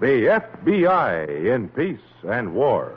The FBI in Peace and War.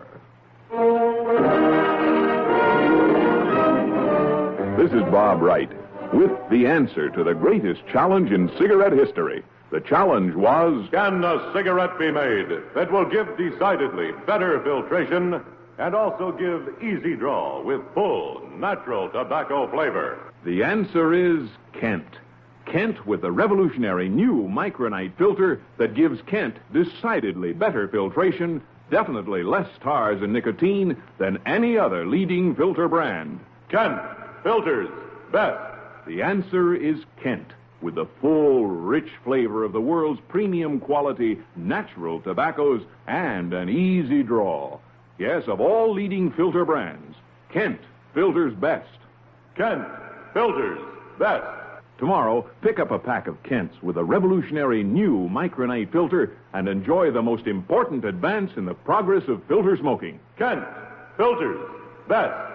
This is Bob Wright with the answer to the greatest challenge in cigarette history. The challenge was... Can a cigarette be made that will give decidedly better filtration and also give easy draw with full, natural tobacco flavor? The answer is Kent. Kent with the revolutionary new Micronite filter that gives Kent decidedly better filtration, definitely less tars and nicotine than any other leading filter brand. Kent filters best. The answer is Kent with the full, rich flavor of the world's premium quality natural tobaccos and an easy draw. Yes, of all leading filter brands, Kent filters best. Kent filters best. Tomorrow, pick up a pack of Kents with a revolutionary new Micronite filter and enjoy the most important advance in the progress of filter smoking. Kent filters best.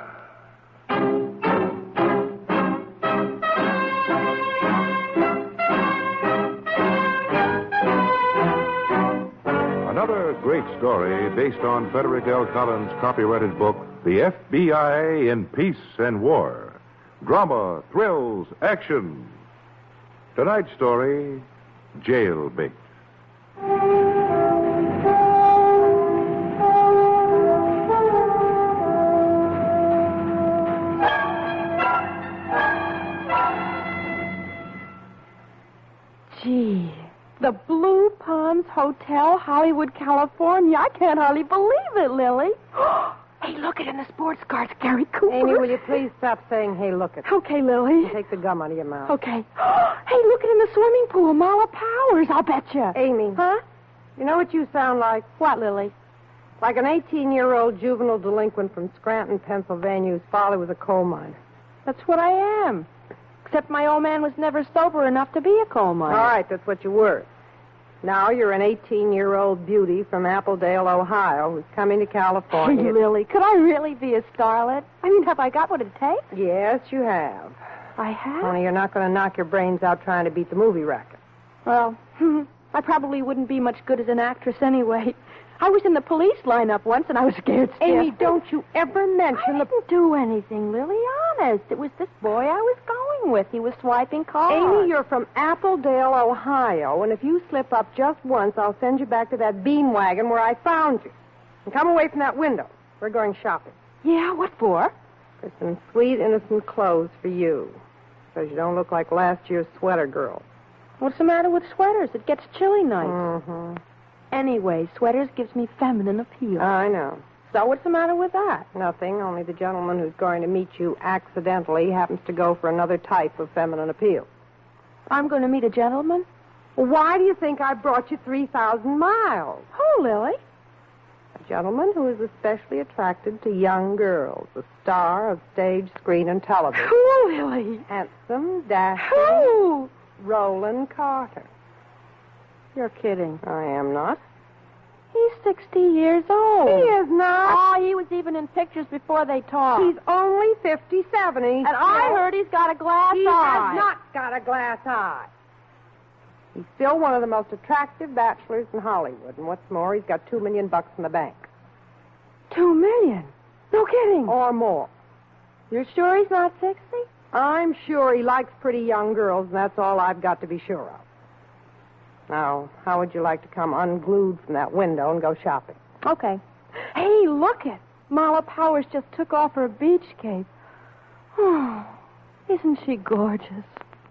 Another great story based on Frederick L. Collins' copyrighted book, The FBI in Peace and War. Drama, thrills, action. Tonight's story, Jailbait. Gee, the Blue Palms Hotel, Hollywood, California. I can't hardly believe it, Lily. Hey, look it in the sports car. It's Gary Cooper. Amy, will you please stop saying, hey, look it? Okay, Lily. Take the gum out of your mouth. Okay. Hey, look it in the swimming pool. Mala Powers, I'll bet you. Amy. Huh? You know what you sound like? What, Lily? Like an 18-year-old juvenile delinquent from Scranton, Pennsylvania, whose father was a coal miner. That's what I am. Except my old man was never sober enough to be a coal miner. All right, that's what you were. Now you're an 18-year-old beauty from Appledale, Ohio, who's coming to California. Hey, Lily, could I really be a starlet? I mean, have I got what it takes? Yes, you have. I have? Only you're not going to knock your brains out trying to beat the movie racket. Well, I probably wouldn't be much good as an actress anyway. I was in the police lineup once, and I was scared stiff. Amy, don't you ever mention I didn't do anything, Lily, honest. It was this boy I was going with. He was swiping cards. Amy, you're from Appledale, Ohio, and if you slip up just once, I'll send you back to that bean wagon where I found you. And come away from that window. We're going shopping. Yeah, what for? For some sweet, innocent clothes for you. Because you don't look like last year's sweater girl. What's the matter with sweaters? It gets chilly nights. Mm-hmm. Anyway, sweaters gives me feminine appeal. I know. So what's the matter with that? Nothing, only the gentleman who's going to meet you accidentally happens to go for another type of feminine appeal. I'm going to meet a gentleman? Well, why do you think I brought you 3,000 miles? Who, Lily? A gentleman who is especially attracted to young girls, a star of stage, screen, and television. Who, Lily? Handsome, dashing. Who? Roland Carter. You're kidding. I am not. He's 60 years old. He is not. Oh, he was even in pictures before they talked. He's only 57. And I heard he's got a glass he eye. He has not got a glass eye. He's still one of the most attractive bachelors in Hollywood. And what's more, he's got $2 million in the bank. $2 million? No kidding. Or more. You're sure he's not 60? I'm sure he likes pretty young girls, and that's all I've got to be sure of. Now, how would you like to come unglued from that window and go shopping? Okay. Hey, look it. Mala Powers just took off her beach cape. Oh, isn't she gorgeous?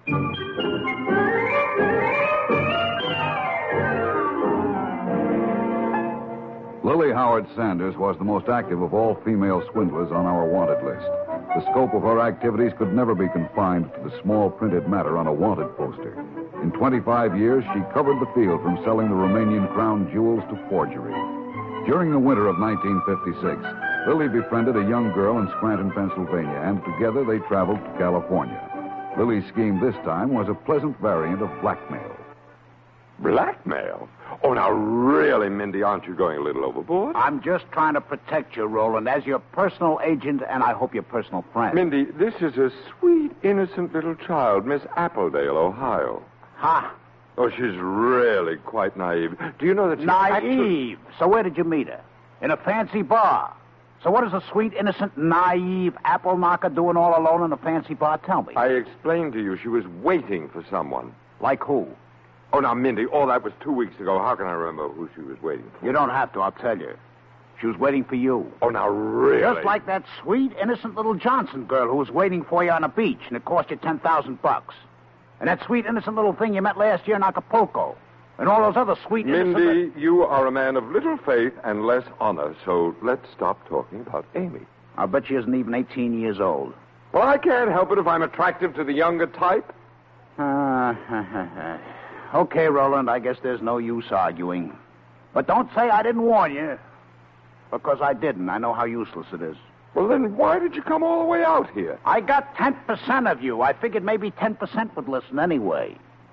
Lily Howard Sanders was the most active of all female swindlers on our wanted list. The scope of her activities could never be confined to the small printed matter on a wanted poster. In 25 years, she covered the field from selling the Romanian crown jewels to forgery. During the winter of 1956, Lily befriended a young girl in Scranton, Pennsylvania, and together they traveled to California. Lily's scheme this time was a pleasant variant of blackmail. Blackmail? Oh, now, really, Mindy, aren't you going a little overboard? I'm just trying to protect you, Roland, as your personal agent and I hope your personal friend. Mindy, this is a sweet, innocent little child, Miss Appledale, Ohio. Ha! Oh, she's really quite naive. Do you know that she's Naive. So where did you meet her? In a fancy bar. So what is a sweet, innocent, naive apple knocker doing all alone in a fancy bar? Tell me. I explained to you she was waiting for someone. Like who? Oh, now, Mindy, all that was 2 weeks ago. How can I remember who she was waiting for? You don't have to, I'll tell you. She was waiting for you. Oh, now, really? Just like that sweet, innocent little Johnson girl who was waiting for you on the beach, and it cost you $10,000. And that sweet, innocent little thing you met last year in Acapulco. And all those other sweet, innocent... Mindy, you are a man of little faith and less honor, so let's stop talking about Amy. I'll bet she isn't even 18 years old. Well, I can't help it if I'm attractive to the younger type. Okay, Roland, I guess there's no use arguing. But don't say I didn't warn you. Because I didn't. I know how useless it is. Well, then why did you come all the way out here? I got 10% of you. I figured maybe 10% would listen anyway.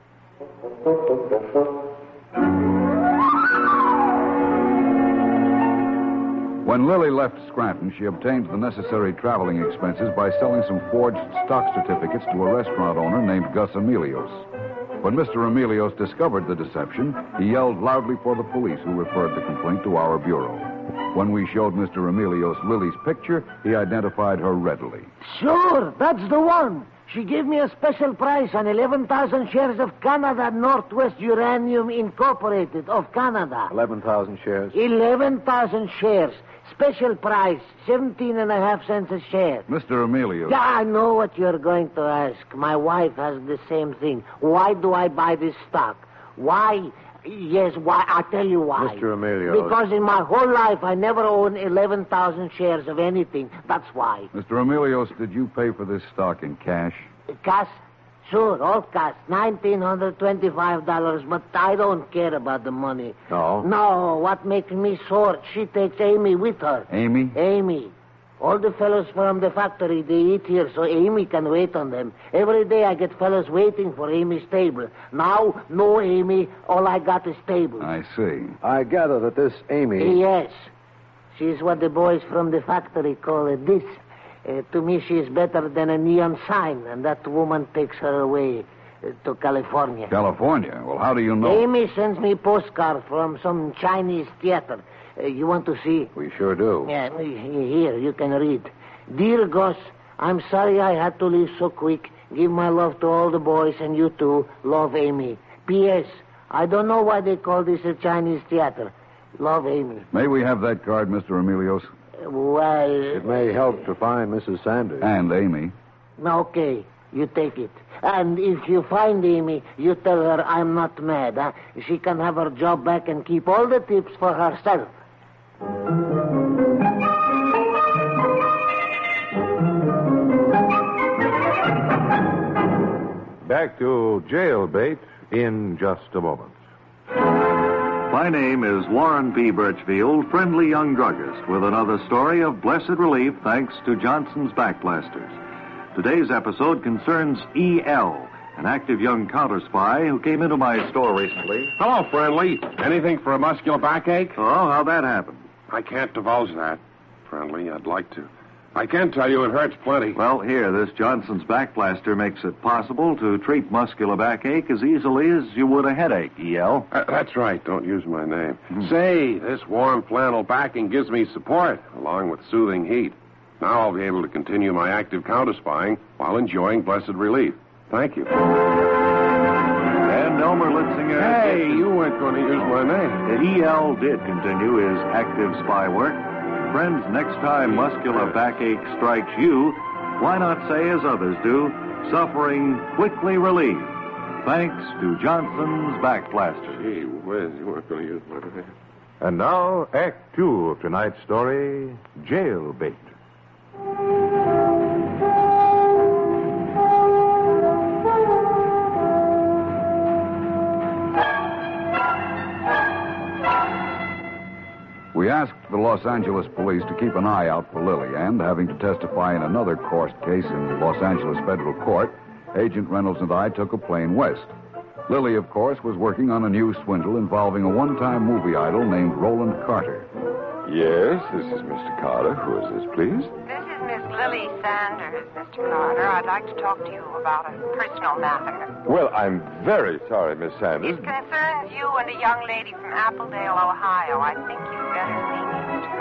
When Lily left Scranton, she obtained the necessary traveling expenses by selling some forged stock certificates to a restaurant owner named Gus Emilios. When Mr. Emilios discovered the deception, he yelled loudly for the police, who referred the complaint to our bureau. When we showed Mr. Emilios Lily's picture, he identified her readily. Sure, that's the one. She gave me a special price on 11,000 shares of Canada Northwest Uranium Incorporated of Canada. 11,000 shares? 11,000 shares. Special price, 17.5 cents a share. Mr. Emilios. Yeah, I know what you're going to ask. My wife has the same thing. Why do I buy this stock? Why? Yes, why? I'll tell you why. Mr. Emilios. Because in my whole life, I never owned 11,000 shares of anything. That's why. Mr. Emilios, did you pay for this stock in cash? Cash? Sure, all cash. $1,925, but I don't care about the money. No? No, what makes me sore, she takes Amy with her. Amy? Amy. All the fellows from the factory, they eat here so Amy can wait on them. Every day I get fellows waiting for Amy's table. Now, no Amy, all I got is table. I see. I gather that this Amy... Yes. She's what the boys from the factory call a diss. To me, she is better than a neon sign, and that woman takes her away to California. California? Well, how do you know? Amy sends me a postcard from some Chinese theater. You want to see? We sure do. Yeah, here, you can read. Dear Gus, I'm sorry I had to leave so quick. Give my love to all the boys, and you too. Love, Amy. P.S. I don't know why they call this a Chinese theater. Love, Amy. May we have that card, Mr. Emilios? Well... It may help to find Mrs. Sanders. And Amy. Okay, you take it. And if you find Amy, you tell her I'm not mad. Huh? She can have her job back and keep all the tips for herself. Back to Jailbait in just a moment. My name is Warren P. Birchfield, friendly young druggist, with another story of blessed relief thanks to Johnson's Backblasters. Today's episode concerns E.L., an active young counter-spy who came into my store recently. Hello, Friendly. Anything for a muscular backache? Oh, how'd that happen? I can't divulge that, Friendly. I'd like to. I can tell you it hurts plenty. Well, here, this Johnson's Backblaster makes it possible to treat muscular backache as easily as you would a headache, E.L. That's right. Don't use my name. Say, this warm flannel backing gives me support, along with soothing heat. Now I'll be able to continue my active counter-spying while enjoying blessed relief. Thank you. And Elmer Litzinger... Hey, you weren't going to use my name. E.L. did continue his active spy work. Friends, next time muscular backache strikes you, why not say as others do, suffering quickly relieved, thanks to Johnson's Backblaster. Gee whiz, you weren't going to use my name. And now, Act 2 of tonight's story, Jailbait. We asked the Los Angeles police to keep an eye out for Lily, and having to testify in another court case in the Los Angeles federal court, Agent Reynolds and I took a plane west. Lily, of course, was working on a new swindle involving a one-time movie idol named Roland Carter. Yes, this is Mr. Carter. Who is this, please? This is Miss Lily Sanders, Mr. Carter. I'd like to talk to you about a personal matter. Well, I'm very sorry, Miss Sanders. It concerns you and a young lady from Appledale, Ohio. I think you'd better see me, Mr.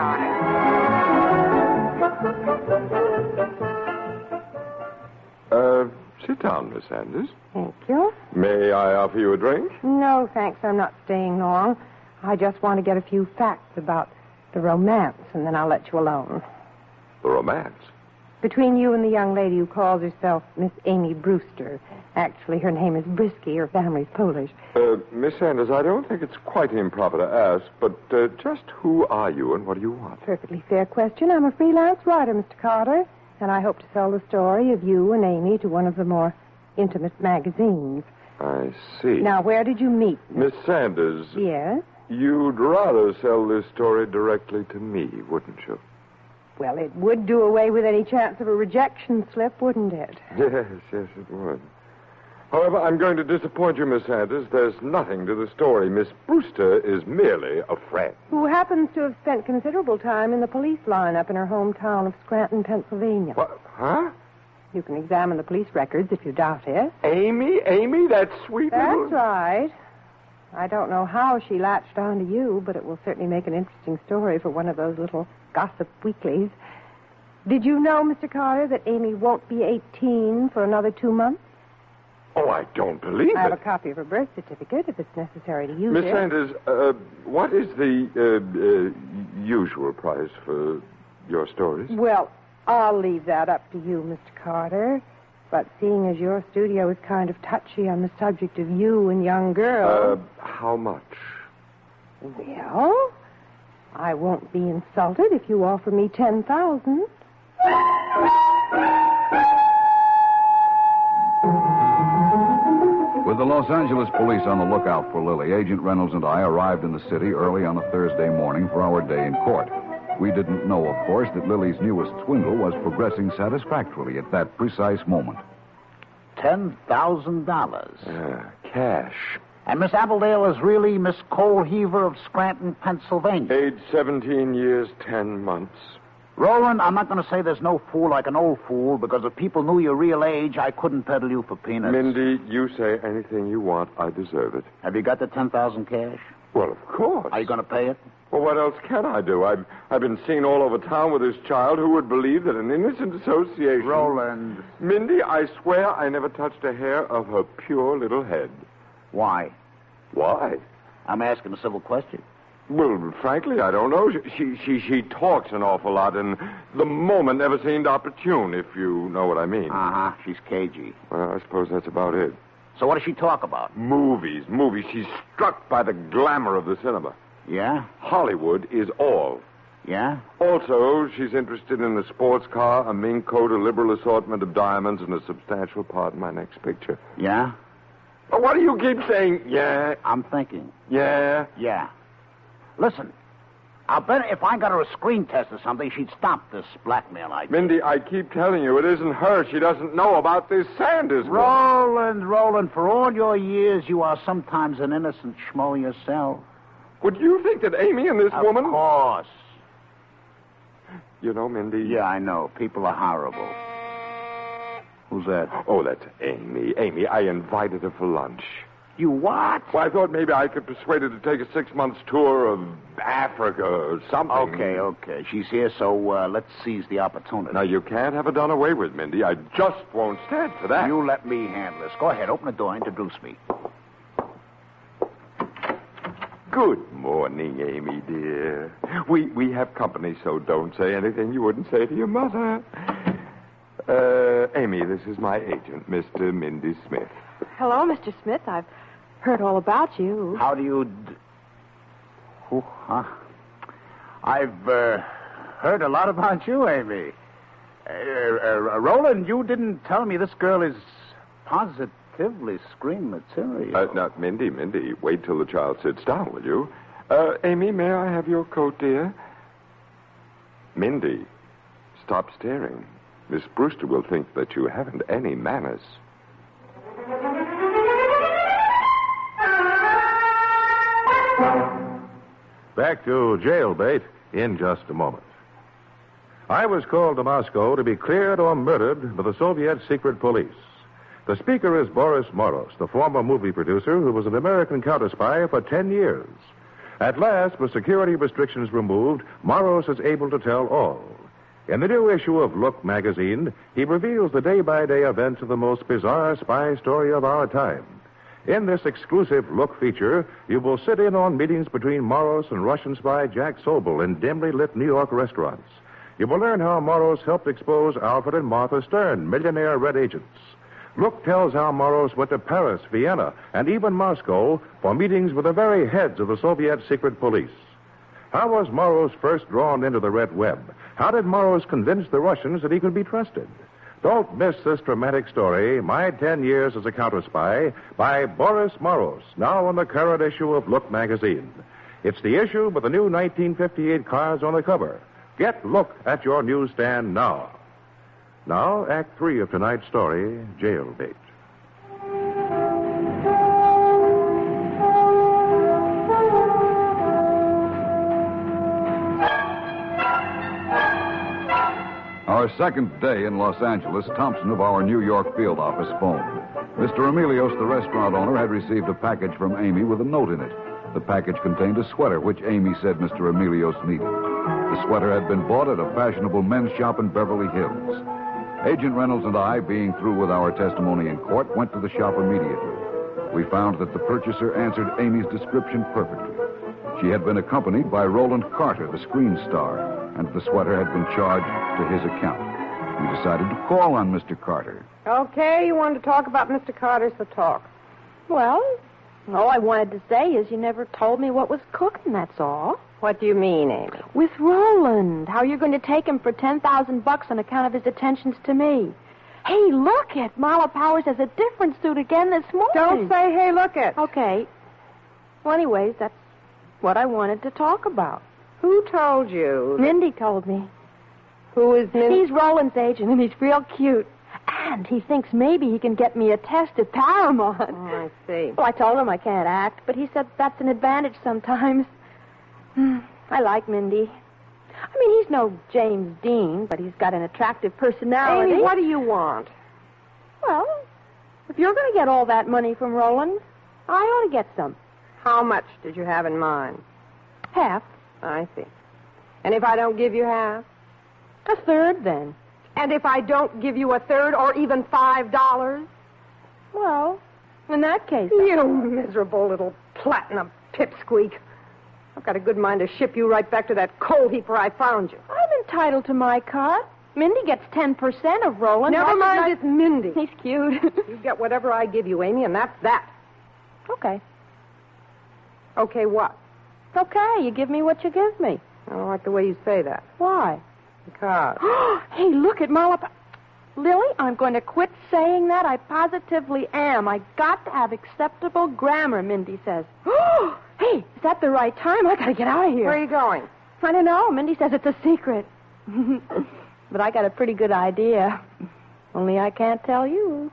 Carter. Sit down, Miss Sanders. Thank you. May I offer you a drink? No, thanks. I'm not staying long. I just want to get a few facts about the romance, and then I'll let you alone. The romance? Between you and the young lady who calls herself Miss Amy Brewster. Actually, her name is Brisky. Her family's Polish. Miss Sanders, I don't think it's quite improper to ask, but just who are you and what do you want? Perfectly fair question. I'm a freelance writer, Mr. Carter, and I hope to sell the story of you and Amy to one of the more intimate magazines. I see. Now, where did you meet? Miss Sanders. Yes? You'd rather sell this story directly to me, wouldn't you? Well, it would do away with any chance of a rejection slip, wouldn't it? Yes, it would. However, I'm going to disappoint you, Miss Sanders. There's nothing to the story. Miss Brewster is merely a friend. Who happens to have spent considerable time in the police lineup in her hometown of Scranton, Pennsylvania. What? Huh? You can examine the police records if you doubt it. Amy, that sweet little... That's right. I don't know how she latched onto you, but it will certainly make an interesting story for one of those little gossip weeklies. Did you know, Mr. Carter, that Amy won't be 18 for another 2 months? Oh, I don't believe it. I have a copy of her birth certificate if it's necessary to use Miss it. Sanders, what is the usual price for your stories? Well, I'll leave that up to you, Mr. Carter. But seeing as your studio is kind of touchy on the subject of you and young girls... how much? Well, I won't be insulted if you offer me $10,000. With the Los Angeles police on the lookout for Lily, Agent Reynolds and I arrived in the city early on a Thursday morning for our day in court. We didn't know, of course, that Lily's newest swindle was progressing satisfactorily at that precise moment. $10,000. Cash. And Miss Appledale is really Miss Coalheaver of Scranton, Pennsylvania. Age 17 years, 10 months. Roland, I'm not going to say there's no fool like an old fool, because if people knew your real age, I couldn't peddle you for peanuts. Mindy, you say anything you want. I deserve it. Have you got the $10,000 cash? Well, of course. Are you going to pay it? Well, what else can I do? I've been seen all over town with this child. Who would believe that an innocent association... Roland. Mindy, I swear I never touched a hair of her pure little head. Why? Why? I'm asking a civil question. Well, frankly, I don't know. She talks an awful lot, and the moment never seemed opportune, if you know what I mean. Uh-huh. She's cagey. Well, I suppose that's about it. So what does she talk about? Movies. She's struck by the glamour of the cinema. Yeah? Hollywood is all. Yeah? Also, she's interested in a sports car, a mink coat, a liberal assortment of diamonds, and a substantial part in my next picture. Yeah? Well, what do you keep saying? Yeah. I'm thinking. Yeah? Yeah. Listen, I'll bet if I got her a screen test or something, she'd stop this blackmail idea. Mindy, I keep telling you, it isn't her. She doesn't know about this Sanders woman. Roland, for all your years, you are sometimes an innocent schmo yourself. Would you think that Amy and this woman... Of course. You know, Mindy... Yeah, I know. People are horrible. Who's that? Oh, that's Amy. Amy, I invited her for lunch. You what? Well, I thought maybe I could persuade her to take a 6-month tour of Africa or something. Okay. She's here, so let's seize the opportunity. Now, you can't have her done away with, Mindy. I just won't stand for that. You let me handle this. Go ahead, open the door, introduce me. Good morning, Amy, dear. We have company, so don't say anything you wouldn't say to your mother. Amy, this is my agent, Mr. Mindy Smith. Hello, Mr. Smith. I've heard all about you. How do you... I've heard a lot about you, Amy. Roland, you didn't tell me this girl is positively screen material. Now, Mindy, wait till the child sits down, will you? Amy, may I have your coat, dear? Mindy, stop staring. Miss Brewster will think that you haven't any manners. Back to jailbait in just a moment. I was called to Moscow to be cleared or murdered by the Soviet secret police. The speaker is Boris Moros, the former movie producer who was an American counter-spy for 10 years. At last, with security restrictions removed, Moros is able to tell all. In the new issue of Look magazine, he reveals the day-by-day events of the most bizarre spy story of our time. In this exclusive Look feature, you will sit in on meetings between Moros and Russian spy Jack Sobel in dimly lit New York restaurants. You will learn how Moros helped expose Alfred and Martha Stern, millionaire red agents. Look tells how Moros went to Paris, Vienna, and even Moscow for meetings with the very heads of the Soviet secret police. How was Moros first drawn into the red web? How did Moros convince the Russians that he could be trusted? Don't miss this dramatic story, My 10 Years as a Counter-Spy, by Boris Moros, now in the current issue of Look magazine. It's the issue with the new 1958 cars on the cover. Get Look at your newsstand now. Now, Act 3 of tonight's story, Jailbait. Our second day in Los Angeles, Thompson of our New York field office phoned. Mr. Emilios, the restaurant owner, had received a package from Amy with a note in it. The package contained a sweater, which Amy said Mr. Emilios needed. The sweater had been bought at a fashionable men's shop in Beverly Hills. Agent Reynolds and I, being through with our testimony in court, went to the shop immediately. We found that the purchaser answered Amy's description perfectly. She had been accompanied by Roland Carter, the screen star, and the sweater had been charged to his account. We decided to call on Mr. Carter. Okay, you wanted to talk about Mr. Carter, so talk. Well, all I wanted to say is you never told me what was cooking, that's all. What do you mean, Amy? With Roland. How you're going to take him for $10,000 on account of his attentions to me. Hey, look it. Marla Powers has a different suit again this morning. Don't say, hey, look it. Okay. Well, anyways, that's what I wanted to talk about. Who told you? Mindy told me. Who is Mindy? He's Roland's agent, and he's real cute. And he thinks maybe he can get me a test at Paramount. Oh, I see. Well, I told him I can't act, but he said that's an advantage sometimes. I like Mindy. I mean, he's no James Dean, but he's got an attractive personality. Amy, what do you want? Well, if you're going to get all that money from Roland, I ought to get some. How much did you have in mind? Half. I see. And if I don't give you half? A third, then. And if I don't give you a third or even $5? Well, in that case... You miserable little platinum pipsqueak. I've got a good mind to ship you right back to that coal heap where I found you. I'm entitled to my cut. Mindy gets 10% of Roland. Never mind, it's Mindy. He's cute. You get whatever I give you, Amy, and that's that. Okay. Okay, what? Okay, you give me what you give me. I don't like the way you say that. Why? Because. Hey, look at Marla. Lily, I'm going to quit saying that. I positively am. I got to have acceptable grammar, Mindy says. Hey, is that the right time? I got to get out of here. Where are you going? I don't know. Mindy says it's a secret. But I got a pretty good idea. Only I can't tell you.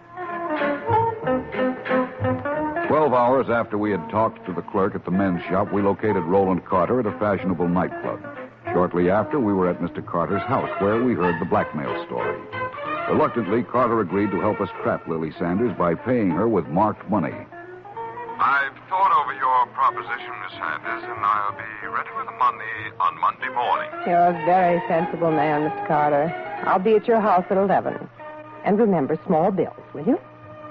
12 hours after we had talked to the clerk at the men's shop, we located Roland Carter at a fashionable nightclub. Shortly after, we were at Mr. Carter's house, where we heard the blackmail story. Reluctantly, Carter agreed to help us trap Lily Sanders by paying her with marked money. I've thought over your proposition, Miss Sanders, and I'll be ready with the money on Monday morning. You're a very sensible man, Mr. Carter. I'll be at your house at 11. And remember, small bills, will you?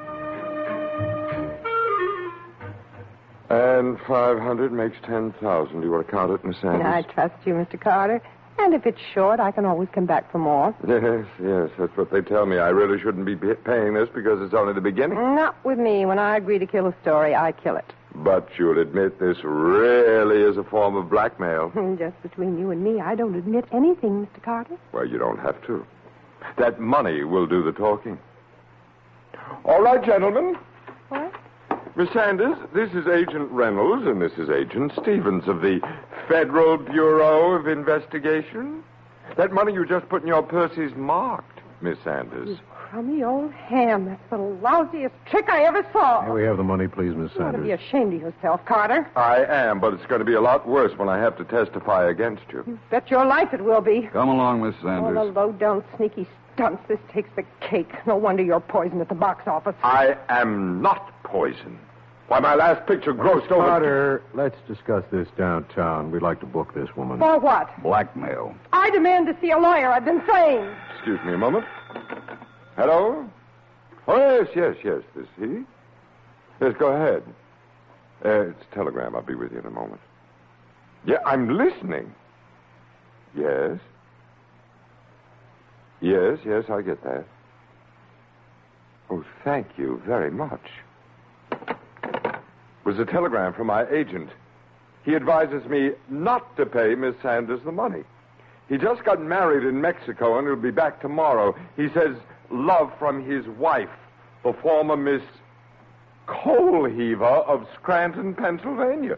And 500 makes 10,000. Do you want to count it, Miss Sanders? I trust you, Mr. Carter. And if it's short, I can always come back for more. Yes, that's what they tell me. I really shouldn't be paying this because it's only the beginning. Not with me. When I agree to kill a story, I kill it. But you'll admit this really is a form of blackmail. Just between you and me, I don't admit anything, Mr. Carter. Well, you don't have to. That money will do the talking. All right, gentlemen. What? Miss Sanders, this is Agent Reynolds, and this is Agent Stevens of the Federal Bureau of Investigation. That money you just put in your purse is marked, Miss Sanders. crummy old ham. That's the lousiest trick I ever saw. Here we have the money, please, Miss You ought to Sanders. be ashamed of yourself, Carter. I am, but it's going to be a lot worse when I have to testify against you. You bet your life it will be. Come along, Miss All the Sanders. low-down, sneaky stunts. This takes the cake. No wonder you're poisoned at the box office. I am not poison. Why, my last picture grossed over... Carter, let's discuss this downtown. We'd like to book this woman. For what? Blackmail. I demand to see a lawyer. I've been saying. Excuse me a moment. Hello? Oh, yes. This is he. Yes, go ahead. It's a telegram. I'll be with you in a moment. Yeah, I'm listening. Yes. Yes, I get that. Oh, thank you very much. It was a telegram from my agent. He advises me not to pay Miss Sanders the money. He just got married in Mexico and he'll be back tomorrow. He says love from his wife, the former Miss Coal Heaver of Scranton, Pennsylvania.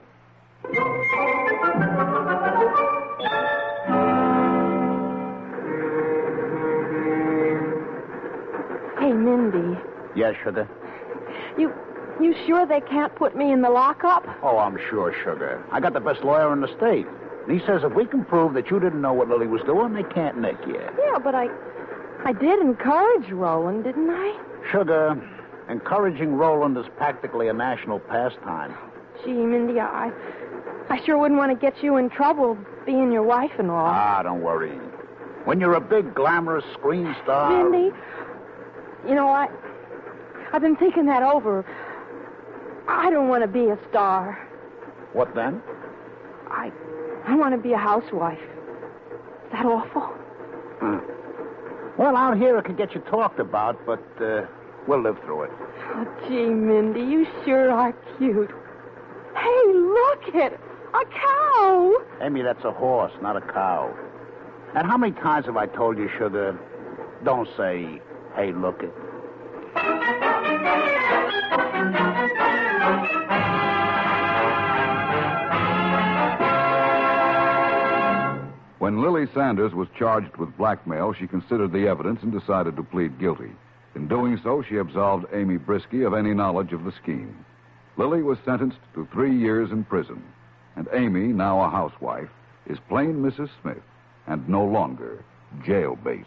Hey, Mindy. Yes, sugar? You sure they can't put me in the lockup? Oh, I'm sure, sugar. I got the best lawyer in the state. And he says if we can prove that you didn't know what Lily was doing, they can't nick you. Yeah, but I did encourage Roland, didn't I? Sugar, encouraging Roland is practically a national pastime. Gee, Mindy, I sure wouldn't want to get you in trouble being your wife-in-law. Ah, don't worry. When you're a big, glamorous screen star... Mindy, you know, I've been thinking that over. I don't want to be a star. What then? I want to be a housewife. Is that awful? Well, out here it could get you talked about, but we'll live through it. Oh, gee, Mindy, you sure are cute. Hey, look it! A cow! Amy, that's a horse, not a cow. And how many times have I told you, sugar, don't say, hey, look it. When Lily Sanders was charged with blackmail, she considered the evidence and decided to plead guilty. In doing so, she absolved Amy Brisky of any knowledge of the scheme. Lily was sentenced to 3 years in prison, and Amy, now a housewife, is plain Mrs. Smith and no longer jailbait.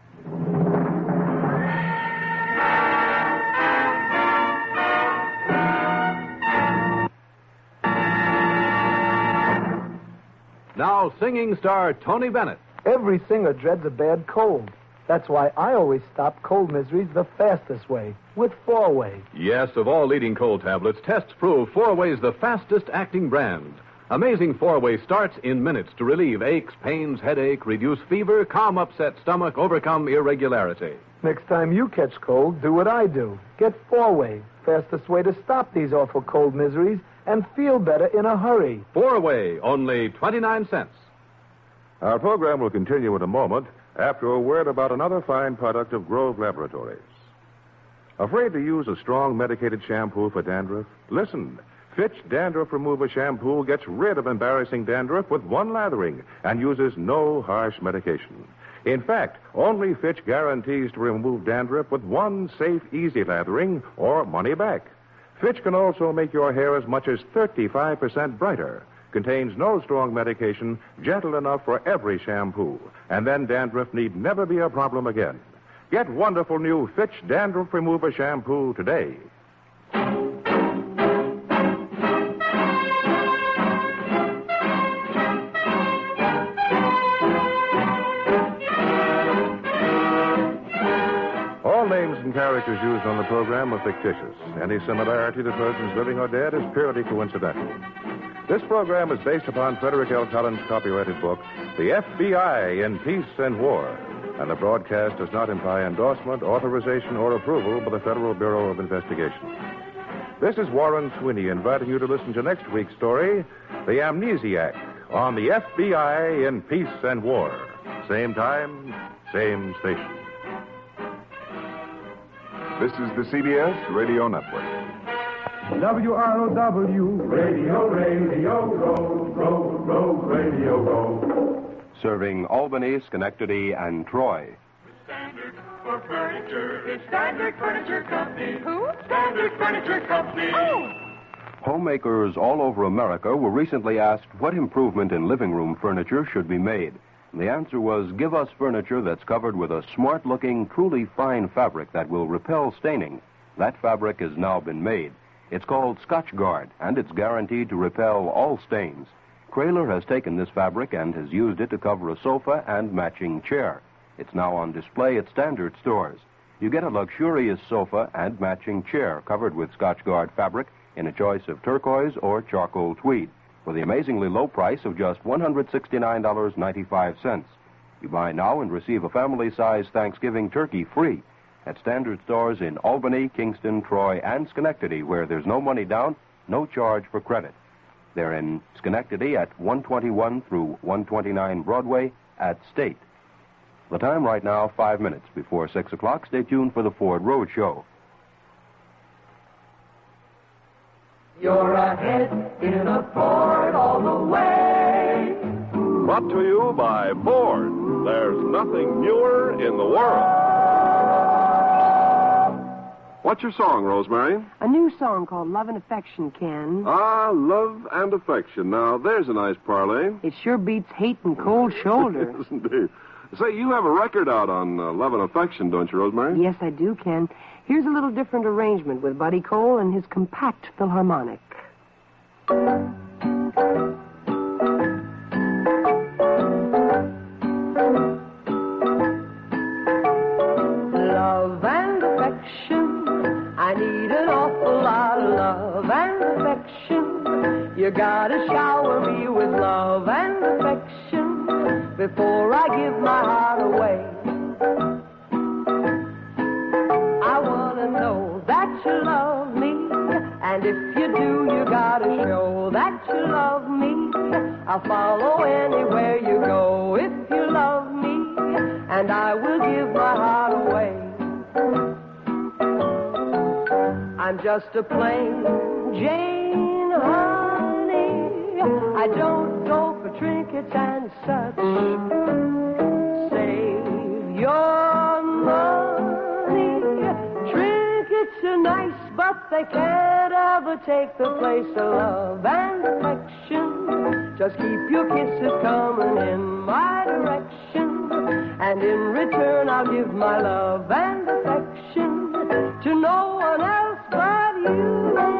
Now, singing star Tony Bennett. Every singer dreads a bad cold. That's why I always stop cold miseries the fastest way, with 4-Way. Yes, of all leading cold tablets, tests prove 4-Way's the fastest acting brand. Amazing 4-Way starts in minutes to relieve aches, pains, headache, reduce fever, calm upset stomach, overcome irregularity. Next time you catch cold, do what I do. Get 4-Way, fastest way to stop these awful cold miseries and feel better in a hurry. 4-Way, only 29 cents. Our program will continue in a moment after a word about another fine product of Grove Laboratories. Afraid to use a strong medicated shampoo for dandruff? Listen. Fitch Dandruff Remover Shampoo gets rid of embarrassing dandruff with one lathering and uses no harsh medication. In fact, only Fitch guarantees to remove dandruff with one safe, easy lathering or money back. Fitch can also make your hair as much as 35% brighter. Contains no strong medication, gentle enough for every shampoo. And then dandruff need never be a problem again. Get wonderful new Fitch Dandruff Remover Shampoo today. All names and characters used on the program are fictitious. Any similarity to persons living or dead is purely coincidental. This program is based upon Frederick L. Collins' copyrighted book, The FBI in Peace and War, and the broadcast does not imply endorsement, authorization, or approval by the Federal Bureau of Investigation. This is Warren Sweeney inviting you to listen to next week's story, The Amnesiac, on the FBI in Peace and War. Same time, same station. This is the CBS Radio Network. WROW, radio, go, radio, go. Serving Albany, Schenectady, and Troy. Standard for furniture, it's Standard Furniture Company. Who? Standard Furniture Company. Oh. Homemakers all over America were recently asked what improvement in living room furniture should be made. And the answer was, give us furniture that's covered with a smart-looking, truly fine fabric that will repel staining. That fabric has now been made. It's called Scotchgard, and it's guaranteed to repel all stains. Krahler has taken this fabric and has used it to cover a sofa and matching chair. It's now on display at Standard stores. You get a luxurious sofa and matching chair covered with Scotchgard fabric in a choice of turquoise or charcoal tweed for the amazingly low price of just $169.95. You buy now and receive a family-size Thanksgiving turkey free at Standard stores in Albany, Kingston, Troy, and Schenectady, where there's no money down, no charge for credit. They're in Schenectady at 121 through 129 Broadway at State. The time right now, 5 minutes before 6 o'clock. Stay tuned for the Ford Road Show. You're ahead in a Ford all the way. Brought to you by Ford. There's nothing newer in the world. What's your song, Rosemary? A new song called Love and Affection, Ken. Ah, Love and Affection. Now, there's a nice parlay. It sure beats hate and cold shoulder. Yes, indeed. Say, you have a record out on Love and Affection, don't you, Rosemary? Yes, I do, Ken. Here's a little different arrangement with Buddy Cole and his compact Philharmonic. Love and affection, I need an awful lot of love and affection. You gotta shower me with love and affection before I give my heart away. I wanna know that you love me, and if you do, you gotta show that you love me. I'll follow anywhere you go if you love me, and I will give my heart away. I'm just a plain Jane, honey. I don't go for trinkets and such. Save your money. Trinkets are nice, but they can't ever take the place of love and affection. Just keep your kisses coming in my direction, and in return I'll give my love and affection to no one else but you.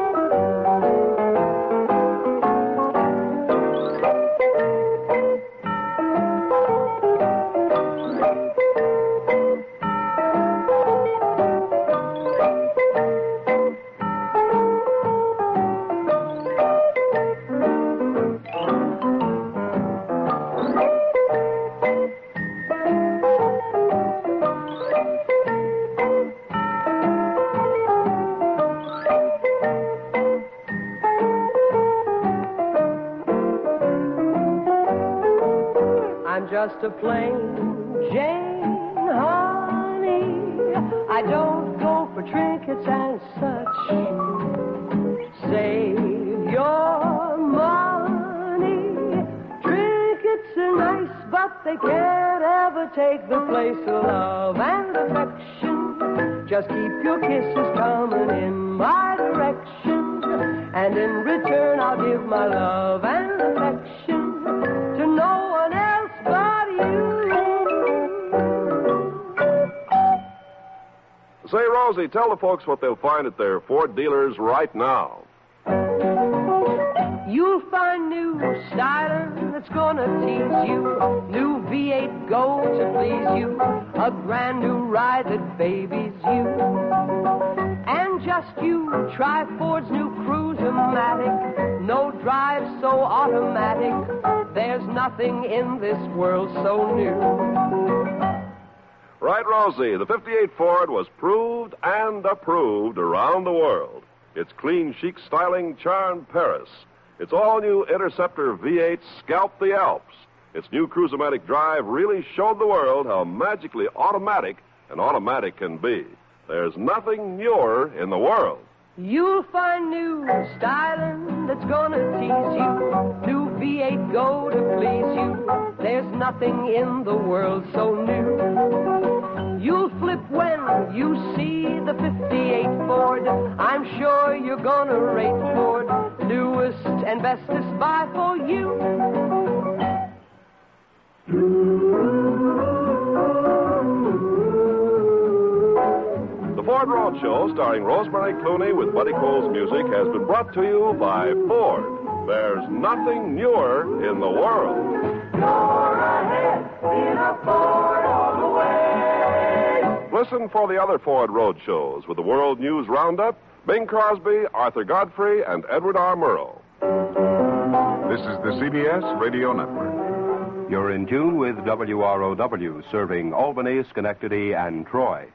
I'm just a plain Jane, honey. I don't go for trinkets and such. Save your money. Trinkets are nice, but they can't ever take the place of love and affection. Just keep your kisses coming in my direction, and in return I'll give my love and affection to no one else but you. Say, Rosie, tell the folks what they'll find at their Ford dealers right now. You'll find new styler that's gonna tease you, new V8 Go to please you, a brand new ride that babies you. And just you try Ford's new Cruise-O-Matic, no drive so automatic. There's nothing in this world so new. Right, Rosie, the 58 Ford was proved and approved around the world. Its clean, chic styling charmed Paris. Its all-new Interceptor V8 scalped the Alps. Its new Cruise-O-Matic drive really showed the world how magically automatic an automatic can be. There's nothing newer in the world. You'll find new styling that's gonna tease you, new V8 Go to please you. There's nothing in the world so new. You'll flip when you see the 58 Ford. I'm sure you're gonna rate Ford newest and bestest buy for you. The Ford Roadshow, starring Rosemary Clooney with Buddy Cole's music, has been brought to you by Ford. There's nothing newer in the world. You're ahead in a Ford all the way. Listen for the other Ford Roadshows with the World News Roundup, Bing Crosby, Arthur Godfrey, and Edward R. Murrow. This is the CBS Radio Network. You're in tune with WROW, serving Albany, Schenectady, and Troy.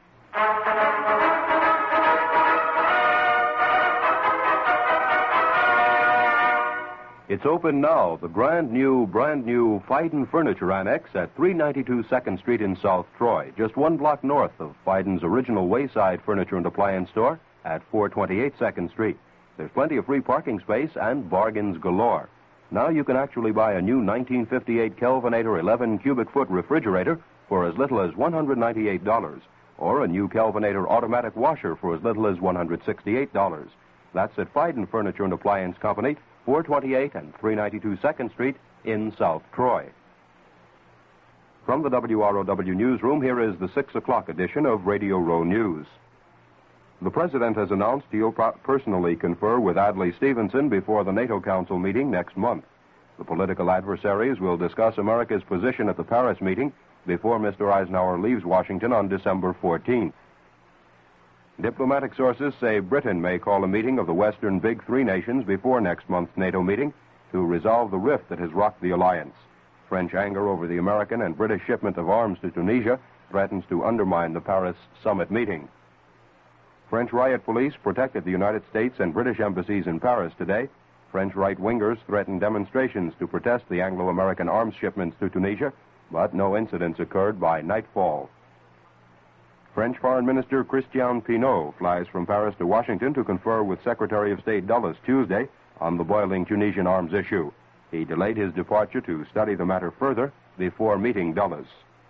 It's open now, the brand new Fiden Furniture Annex at 392 2nd Street in South Troy, just one block north of Fiden's original Wayside Furniture and Appliance Store at 428 2nd Street. There's plenty of free parking space and bargains galore. Now you can actually buy a new 1958 Kelvinator 11 cubic foot refrigerator for as little as $198, or a new Kelvinator automatic washer for as little as $168. That's at Fiden Furniture and Appliance Company, 428 and 392 2nd Street in South Troy. From the WROW newsroom, here is the 6 o'clock edition of Radio Row News. The President has announced he'll personally confer with Adlai Stevenson before the NATO Council meeting next month. The political adversaries will discuss America's position at the Paris meeting before Mr. Eisenhower leaves Washington on December 14th. Diplomatic sources say Britain may call a meeting of the Western Big Three nations before next month's NATO meeting to resolve the rift that has rocked the alliance. French anger over the American and British shipment of arms to Tunisia threatens to undermine the Paris summit meeting. French riot police protected the United States and British embassies in Paris today. French right-wingers threatened demonstrations to protest the Anglo-American arms shipments to Tunisia, but no incidents occurred by nightfall. French Foreign Minister Christian Pinault flies from Paris to Washington to confer with Secretary of State Dulles Tuesday on the boiling Tunisian arms issue. He delayed his departure to study the matter further before meeting Dulles.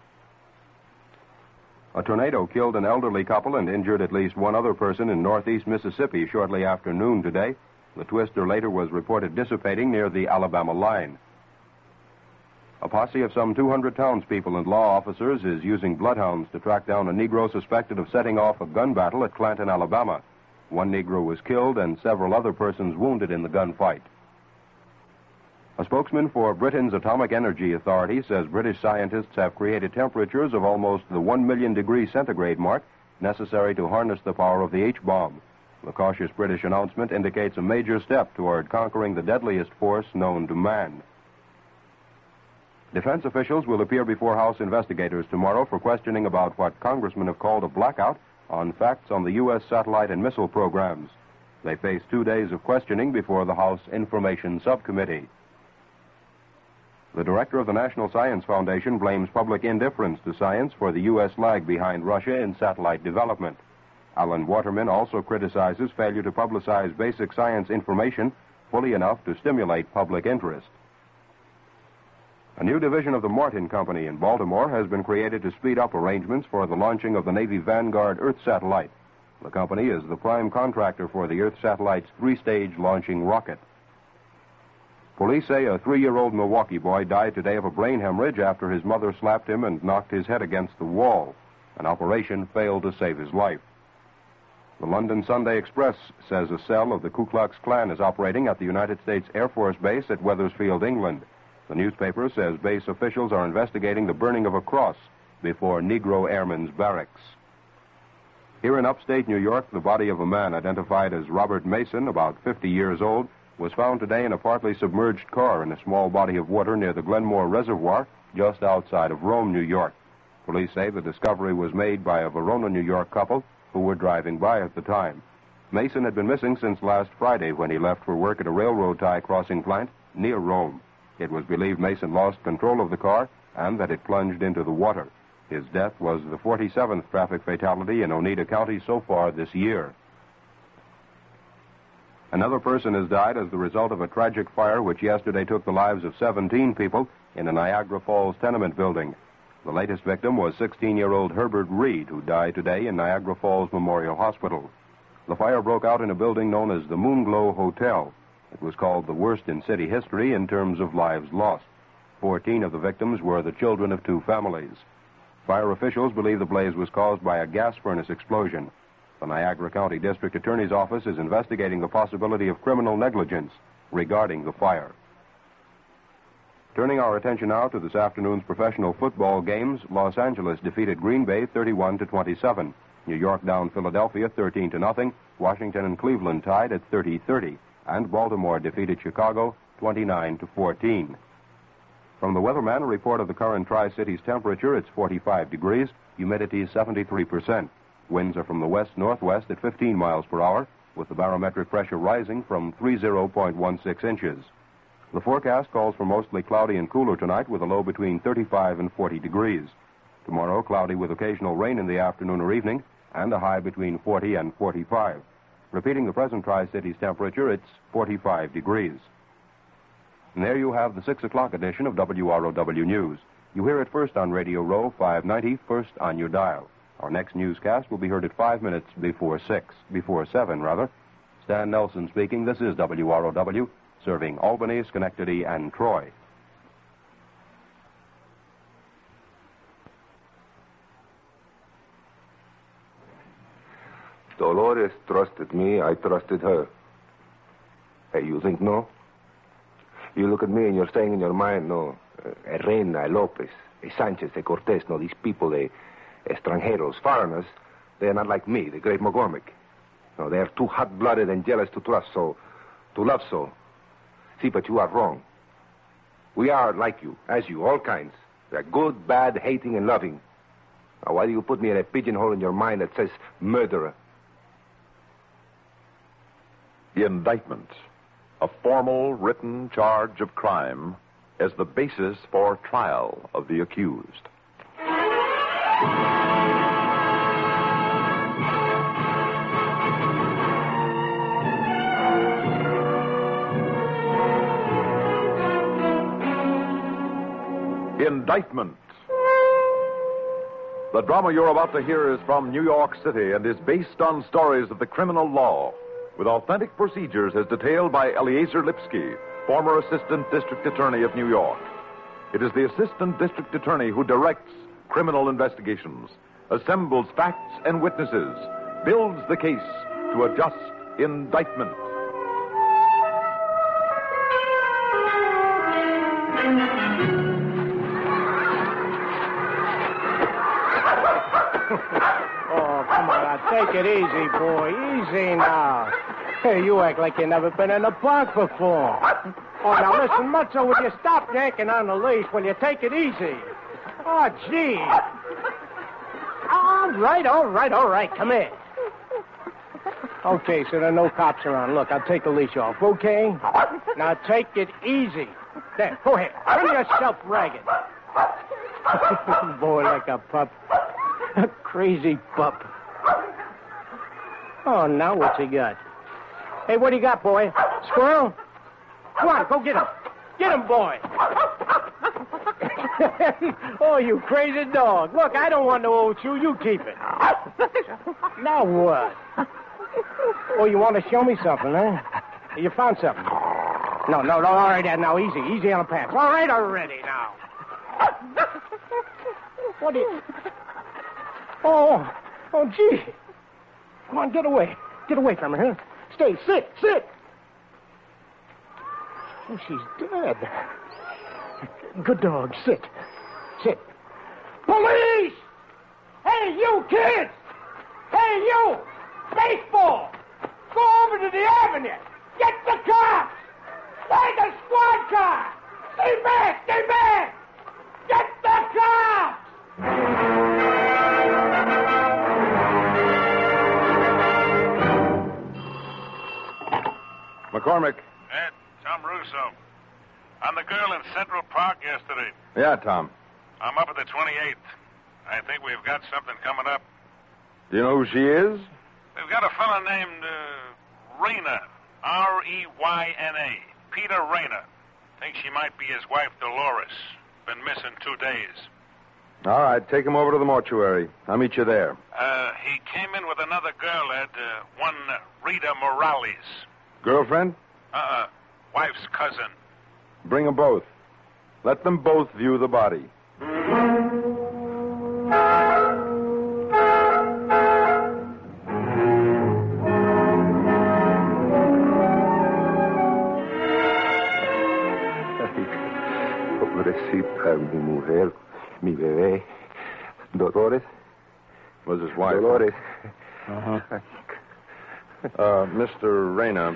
A tornado killed an elderly couple and injured at least one other person in northeast Mississippi shortly after noon today. The twister later was reported dissipating near the Alabama line. A posse of some 200 townspeople and law officers is using bloodhounds to track down a Negro suspected of setting off a gun battle at Clanton, Alabama. One Negro was killed and several other persons wounded in the gunfight. A spokesman for Britain's Atomic Energy Authority says British scientists have created temperatures of almost the 1 million degree centigrade mark necessary to harness the power of the H-bomb. The cautious British announcement indicates a major step toward conquering the deadliest force known to man. Defense officials will appear before House investigators tomorrow for questioning about what congressmen have called a blackout on facts on the U.S. satellite and missile programs. They face 2 days of questioning before the House Information Subcommittee. The director of the National Science Foundation blames public indifference to science for the U.S. lag behind Russia in satellite development. Alan Waterman also criticizes failure to publicize basic science information fully enough to stimulate public interest. A new division of the Martin Company in Baltimore has been created to speed up arrangements for the launching of the Navy Vanguard Earth satellite. The company is the prime contractor for the Earth satellite's 3-stage launching rocket. Police say a 3-year-old Milwaukee boy died today of a brain hemorrhage after his mother slapped him and knocked his head against the wall. An operation failed to save his life. The London Sunday Express says a cell of the Ku Klux Klan is operating at the United States Air Force Base at Wethersfield, England. The newspaper says base officials are investigating the burning of a cross before Negro Airmen's barracks. Here in upstate New York, the body of a man identified as Robert Mason, about 50 years old, was found today in a partly submerged car in a small body of water near the Glenmore Reservoir, just outside of Rome, New York. Police say the discovery was made by a Verona, New York couple who were driving by at the time. Mason had been missing since last Friday when he left for work at a railroad tie crossing plant near Rome. It was believed Mason lost control of the car and that it plunged into the water. His death was the 47th traffic fatality in Oneida County so far this year. Another person has died as the result of a tragic fire which yesterday took the lives of 17 people in a Niagara Falls tenement building. The latest victim was 16-year-old Herbert Reed, who died today in Niagara Falls Memorial Hospital. The fire broke out in a building known as the Moonglow Hotel. It was called the worst in city history in terms of lives lost. 14 of the victims were the children of 2 families. Fire officials believe the blaze was caused by a gas furnace explosion. The Niagara County District Attorney's Office is investigating the possibility of criminal negligence regarding the fire. Turning our attention now to this afternoon's professional football games, Los Angeles defeated Green Bay 31-27. New York downed Philadelphia 13-0. Washington and Cleveland tied at 30-30. And Baltimore defeated Chicago 29-14. From the weatherman, a report of the current Tri-Cities temperature. It's 45 degrees, humidity 73%. Winds are from the west-northwest at 15 miles per hour, with the barometric pressure rising from 30.16 inches. The forecast calls for mostly cloudy and cooler tonight, with a low between 35 and 40 degrees. Tomorrow, cloudy with occasional rain in the afternoon or evening, and a high between 40 and 45. Repeating the present Tri-Cities temperature, it's 45 degrees. And there you have the 6 o'clock edition of WROW News. You hear it first on Radio Row 590, first on your dial. Our next newscast will be heard at 5 minutes before 7. Stan Nelson speaking. This is WROW, serving Albany, Schenectady, and Troy. Dolores trusted me, I trusted her. Hey, you think no? You look at me and you're saying in your mind, no, Reina, Lopez, Sanchez, Cortez, no, these people, extranjeros, foreigners, they're not like me, the great McCormick. No, they're too hot-blooded and jealous to trust so, to love so. See, but you are wrong. We are like you, as you, all kinds. They're good, bad, hating, and loving. Now, why do you put me in a pigeonhole in your mind that says murderer? Indictment, a formal written charge of crime, as the basis for trial of the accused. Indictment. The drama you're about to hear is from New York City and is based on stories of the criminal law, with authentic procedures as detailed by Eleazar Lipsky, former Assistant District Attorney of New York. It is the Assistant District Attorney who directs criminal investigations, assembles facts and witnesses, builds the case to a just indictment. Oh, come on, now, take it easy, boy. Easy now. Hey, you act like you've never been in a park before. Oh, now, listen, Mutzo, will you stop yanking on the leash? Will you take it easy? Oh, gee. All right. Come here. Okay, so there are no cops around. Look, I'll take the leash off, okay? Now, take it easy. There, go ahead. Bring yourself ragged. Boy, like a pup. A crazy pup. Oh, now what's he got? Hey, what do you got, boy? Squirrel? Come on, go get him. Get him, boy. Oh, you crazy dog. Look, I don't want no old shoe. You keep it. Now what? Oh, you want to show me something, huh? You found something. No. All right, Dad. Now, easy on the pants. All right already, now. What do you... Oh, gee. Come on, get away. Get away from her, huh? Stay, sit. Oh, she's dead. Good dog, sit. Police! Hey, you kids! Hey, you! Baseball! Go over to the avenue! Get the cops! Where's the squad car? Stay back! Get the cops! McCormick. Ed, Tom Russo. On the girl in Central Park yesterday. Yeah, Tom. I'm up at the 28th. I think we've got something coming up. Do you know who she is? We've got a fella named Reyna. R-E-Y-N-A. Peter Reyna. Think she might be his wife, Dolores. Been missing 2 days. All right, take him over to the mortuary. I'll meet you there. He came in with another girl, Ed. One Rita Morales. Girlfriend? Wife's cousin. Bring them both. Let them both view the body. Pobrecita, mi mujer, mi bebé. Dolores? Was his wife? Dolores. Uh-huh. Mr. Reyna.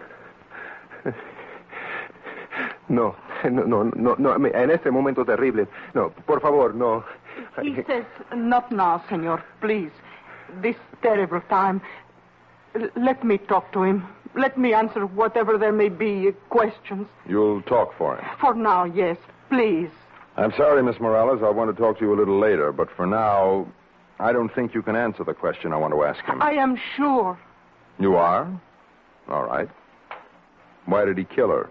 No, en este momento terrible. No, por favor, no. He says, not now, senor, please. This terrible time. Let me talk to him. Let me answer whatever there may be questions. You'll talk for him. For now, yes, please. I'm sorry, Miss Morales. I want to talk to you a little later, but for now, I don't think you can answer the question I want to ask him. I am sure. You are? All right. Why did he kill her?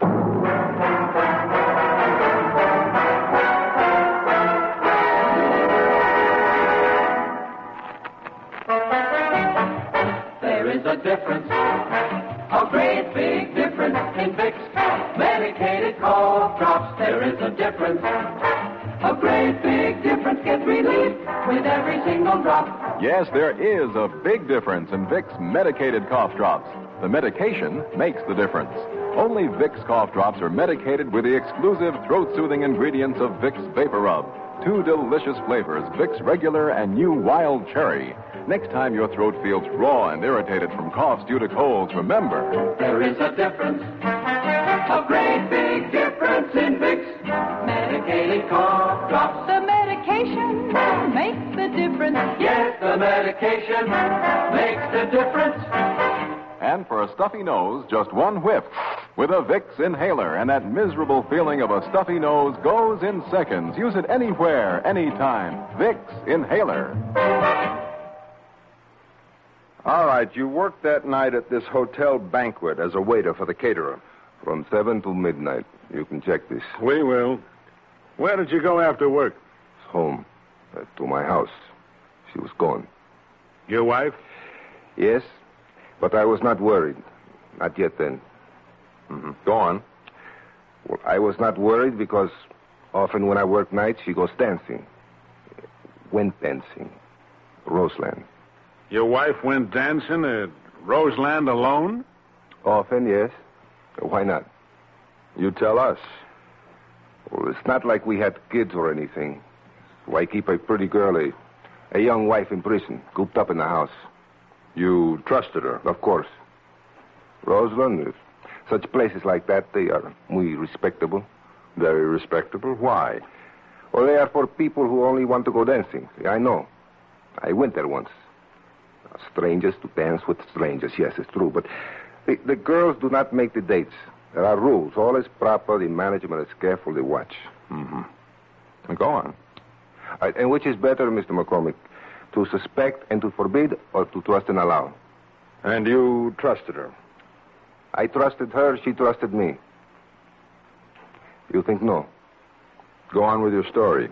There is a difference, a great big difference in Vicks medicated cough drops. There is a difference, a great big difference. Get relief with every single drop. Yes, there is a big difference in Vicks medicated cough drops. The medication makes the difference. Only Vicks cough drops are medicated with the exclusive throat-soothing ingredients of Vicks Vapor Rub. 2 delicious flavors, Vicks Regular and new Wild Cherry. Next time your throat feels raw and irritated from coughs due to colds, remember... There is a difference, a great big difference in Vicks medicated cough drops. The medication makes the difference. Yes, the medication makes the difference. And for a stuffy nose, just one whiff with a Vicks inhaler, and that miserable feeling of a stuffy nose goes in seconds. Use it anywhere, anytime. Vicks inhaler. All right, you worked that night at this hotel banquet as a waiter for the caterer. From 7 to midnight. You can check this. We will. Where did you go after work? Home. To my house. She was gone. Your wife? Yes, but I was not worried. Not yet then. Mm-hmm. Go on. Well, I was not worried because often when I work nights, she goes dancing. Went dancing. Roseland. Your wife went dancing at Roseland alone? Often, yes. Why not? You tell us. Well, it's not like we had kids or anything. Why keep a pretty girl, a young wife in prison, cooped up in the house? You trusted her? Of course. Roseland, such places like that, they are muy respectable. Very respectable? Why? Well, they are for people who only want to go dancing. I know. I went there once. Strangers to dance with strangers, yes, it's true. But the girls do not make the dates. There are rules. All is proper. The management is careful. They watch. Mm-hmm. Go on. And which is better, Mr. McCormick? To suspect and to forbid, or to trust and allow? And you trusted her? I trusted her. She trusted me. You think no? Go on with your story.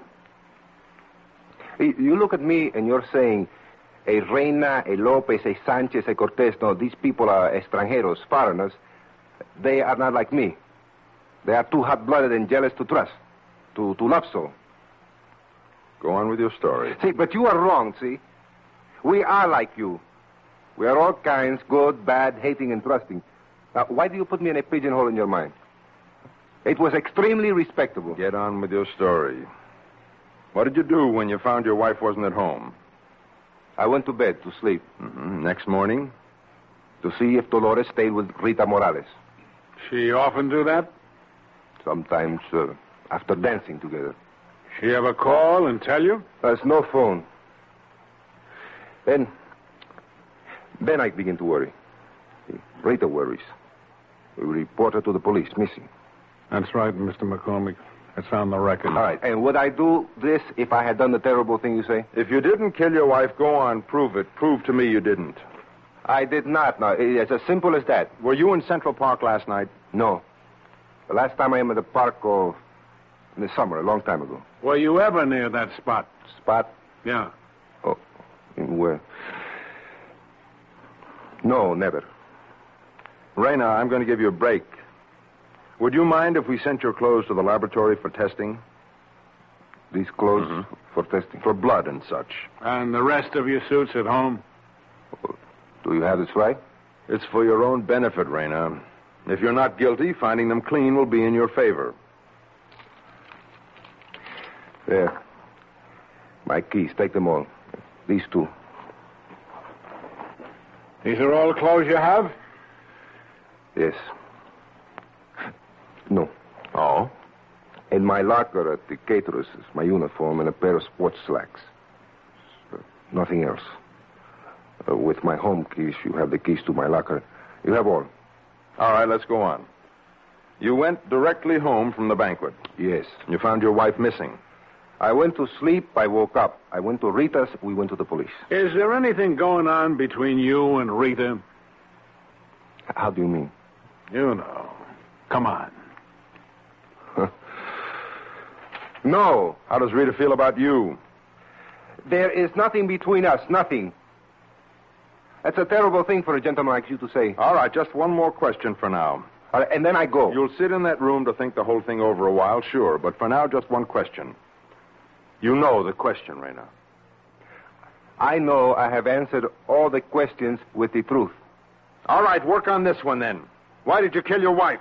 You look at me and you're saying... A Reina, a Lopez, a Sanchez, a Cortez. No, these people are extranjeros, foreigners. They are not like me. They are too hot-blooded and jealous to trust, to love so. Go on with your story. See, but you are wrong, see? We are like you. We are all kinds, good, bad, hating, and trusting. Now, why do you put me in a pigeonhole in your mind? It was extremely respectable. Get on with your story. What did you do when you found your wife wasn't at home? I went to bed to sleep. Mm-hmm. Next morning? To see if Dolores stayed with Rita Morales. She often do that? Sometimes after dancing together. She ever call and tell you? There's no phone. Then I begin to worry. Rita worries. We report her to the police, missing. That's right, Mr. McCormick. It's on the record. All right. And would I do this if I had done the terrible thing you say? If you didn't kill your wife, go on, prove it. Prove to me you didn't. I did not. No, it's as simple as that. Were you in Central Park last night? No. The last time I am at the park, In the summer, a long time ago. Were you ever near that spot? Spot? Yeah. Oh, where? No, never. Rena, I'm going to give you a break. Would you mind if we sent your clothes to the laboratory for testing? These clothes for testing? For blood and such. And the rest of your suits at home? Do you have this right? It's for your own benefit, Rena. If you're not guilty, finding them clean will be in your favor. There. My keys. Take them all. These two. These are all the clothes you have? Yes. No. Oh? In my locker at the caterer's is my uniform and a pair of sports slacks. Nothing else. With my home keys, you have the keys to my locker. You have all. All right, let's go on. You went directly home from the banquet. Yes. You found your wife missing. I went to sleep. I woke up. I went to Rita's. We went to the police. Is there anything going on between you and Rita? How do you mean? You know. Come on. No. How does Rita feel about you? There is nothing between us. Nothing. That's a terrible thing for a gentleman like you to say. All right, just one more question for now. And then I go. You'll sit in that room to think the whole thing over a while, sure. But for now, just one question. You know the question, Rena. I know I have answered all the questions with the truth. All right, work on this one then. Why did you kill your wife?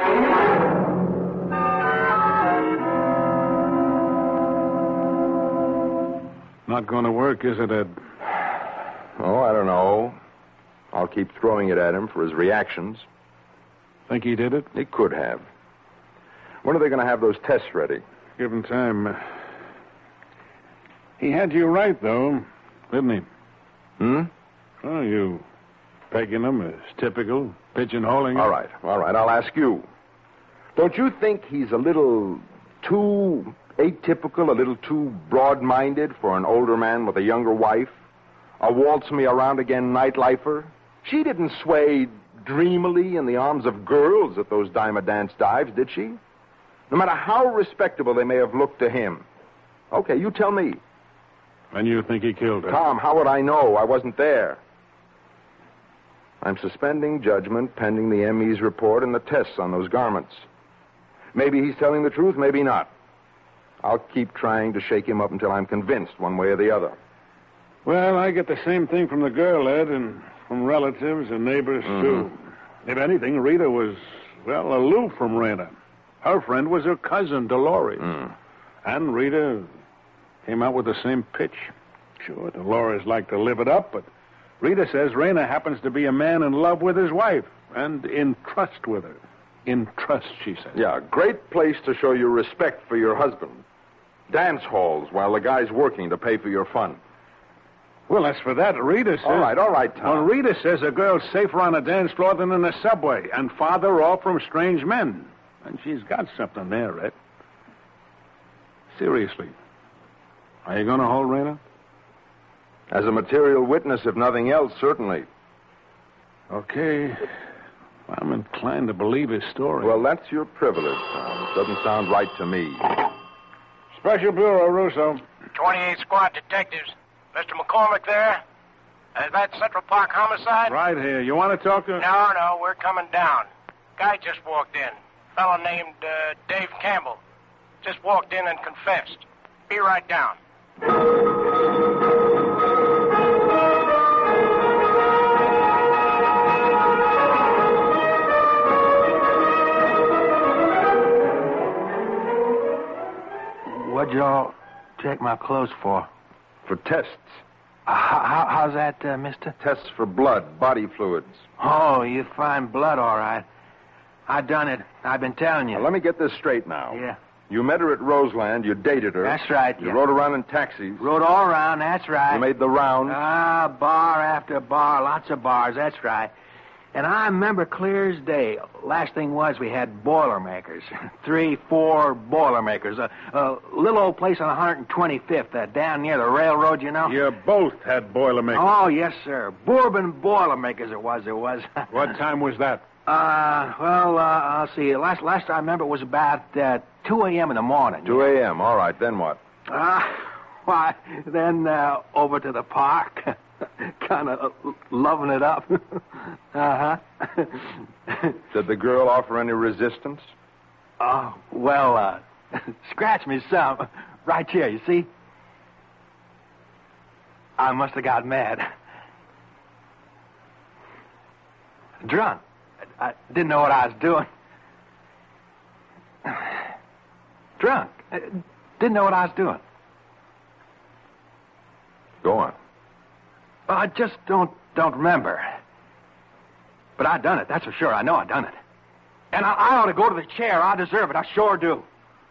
Not going to work, is it, Ed? Oh, I don't know. I'll keep throwing it at him for his reactions. Think he did it? He could have. When are they going to have those tests ready? Give him time. He had you right, though, didn't he? Hmm? Oh, you pegging him as typical, pigeonholing him. All right. I'll ask you. Don't you think he's a little too atypical, a little too broad-minded for an older man with a younger wife? A waltz-me-around-again nightlifer? She didn't sway dreamily in the arms of girls at those dime-a-dance dives, did she? No matter how respectable they may have looked to him. Okay, you tell me. And you think he killed her? Tom, how would I know? I wasn't there. I'm suspending judgment pending the ME's report and the tests on those garments. Maybe he's telling the truth, maybe not. I'll keep trying to shake him up until I'm convinced one way or the other. Well, I get the same thing from the girl, Ed, and from relatives and neighbors, too. If anything, Rita was, well, aloof from Rena. Her friend was her cousin, Dolores. And Rita came out with the same pitch. Sure, Dolores liked to live it up, but Rita says Rena happens to be a man in love with his wife and in trust with her. In trust, she says. Yeah, great place to show your respect for your husband. Dance halls while the guy's working to pay for your fun. Well, as for that, Rita says... All right, Tom. Well, Rita says a girl's safer on a dance floor than in a subway, and farther off from strange men. And she's got something there, Ed. Seriously. Are you going to hold Rena? As a material witness, if nothing else, certainly. Okay. I'm inclined to believe his story. Well, that's your privilege, Tom. It doesn't sound right to me. Special Bureau, Russo. 28 Squad Detectives. Mr. McCormick there? Is that Central Park homicide? Right here. You want to talk to him? No, we're coming down. Guy just walked in. Fellow named Dave Campbell. Just walked in and confessed. Be right down. What'd y'all check my clothes for? For tests. How's that, mister? Tests for blood, body fluids. Oh, you find blood, all right. I done it. I've been telling you. Now, let me get this straight now. Yeah. You met her at Roseland. You dated her. That's right, You yeah. rode around in taxis. Rode all around, that's right. You made the rounds. Bar after bar, lots of bars, that's right. And I remember clear as day. Last thing was we had Boilermakers. 3, 4 Boilermakers. A little old place on 125th, down near the railroad, you know. You both had Boilermakers. Oh, yes, sir. Bourbon Boilermakers it was. What time was that? I'll see. Last I remember it was about 2 2 a.m. in the morning. 2 a.m. All right, then what? Why, then over to the park. Kind of loving it up. Uh-huh. Did the girl offer any resistance? Oh, well, scratch me some. Right here, you see? I must have got mad. Drunk. I didn't know what I was doing. Drunk. Didn't know what I was doing. Go on. I just don't remember. But I done it, that's for sure. I know I done it. And I ought to go to the chair. I deserve it. I sure do.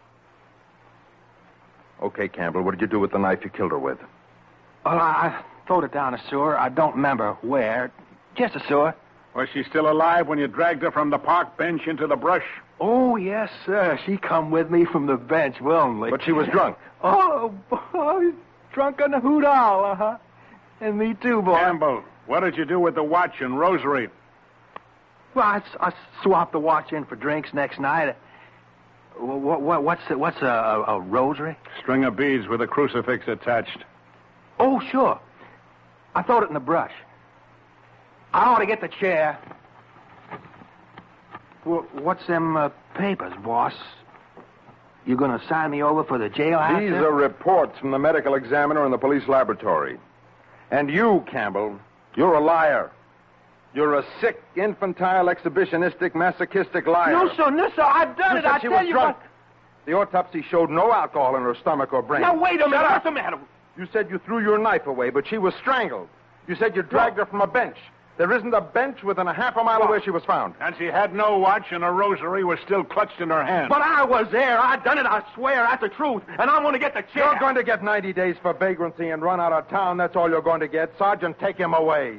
Okay, Campbell, what did you do with the knife you killed her with? Well, I throwed it down a sewer. I don't remember where. Just a sewer. Was she still alive when you dragged her from the park bench into the brush? Oh, yes, sir. She come with me from the bench willingly. But she was drunk. Oh, boy. Drunk on the hoot owl, uh-huh. And me too, boy. Campbell, what did you do with the watch and rosary? Well, I swapped the watch in for drinks next night. What's a rosary? String of beads with a crucifix attached. Oh, sure. I throwed it in the brush. I ought to get the chair. What's them papers, boss? You going to sign me over for the jailhouse? These are reports from the medical examiner and the police laboratory. And you, Campbell, you're a liar. You're a sick, infantile, exhibitionistic, masochistic liar. No, sir, I've done it. I she tell was you drunk. The autopsy showed no alcohol in her stomach or brain. Now, wait a minute. Shut up. What's the matter? You said you threw your knife away, but she was strangled. You said you dragged her from a bench. There isn't a bench within a half a mile of where she was found. And she had no watch, and her rosary was still clutched in her hand. But I was there. I done it, I swear. That's the truth. And I'm going to get the chair. You're going to get 90 days for vagrancy and run out of town. That's all you're going to get. Sergeant, take him away.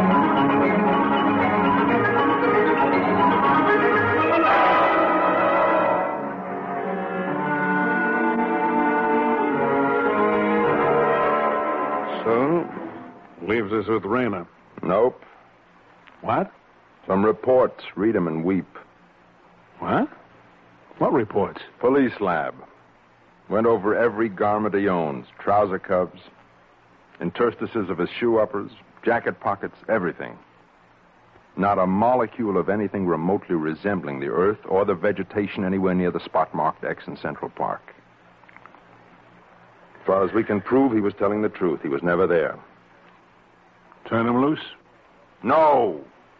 So, leaves us with Rayna. Nope. What? Some reports. Read them and weep. What? What reports? Police lab. Went over every garment he owns. Trouser cuffs, interstices of his shoe uppers, jacket pockets, everything. Not a molecule of anything remotely resembling the earth or the vegetation anywhere near the spot marked X in Central Park. As far as we can prove, he was telling the truth. He was never there. Turn him loose? No!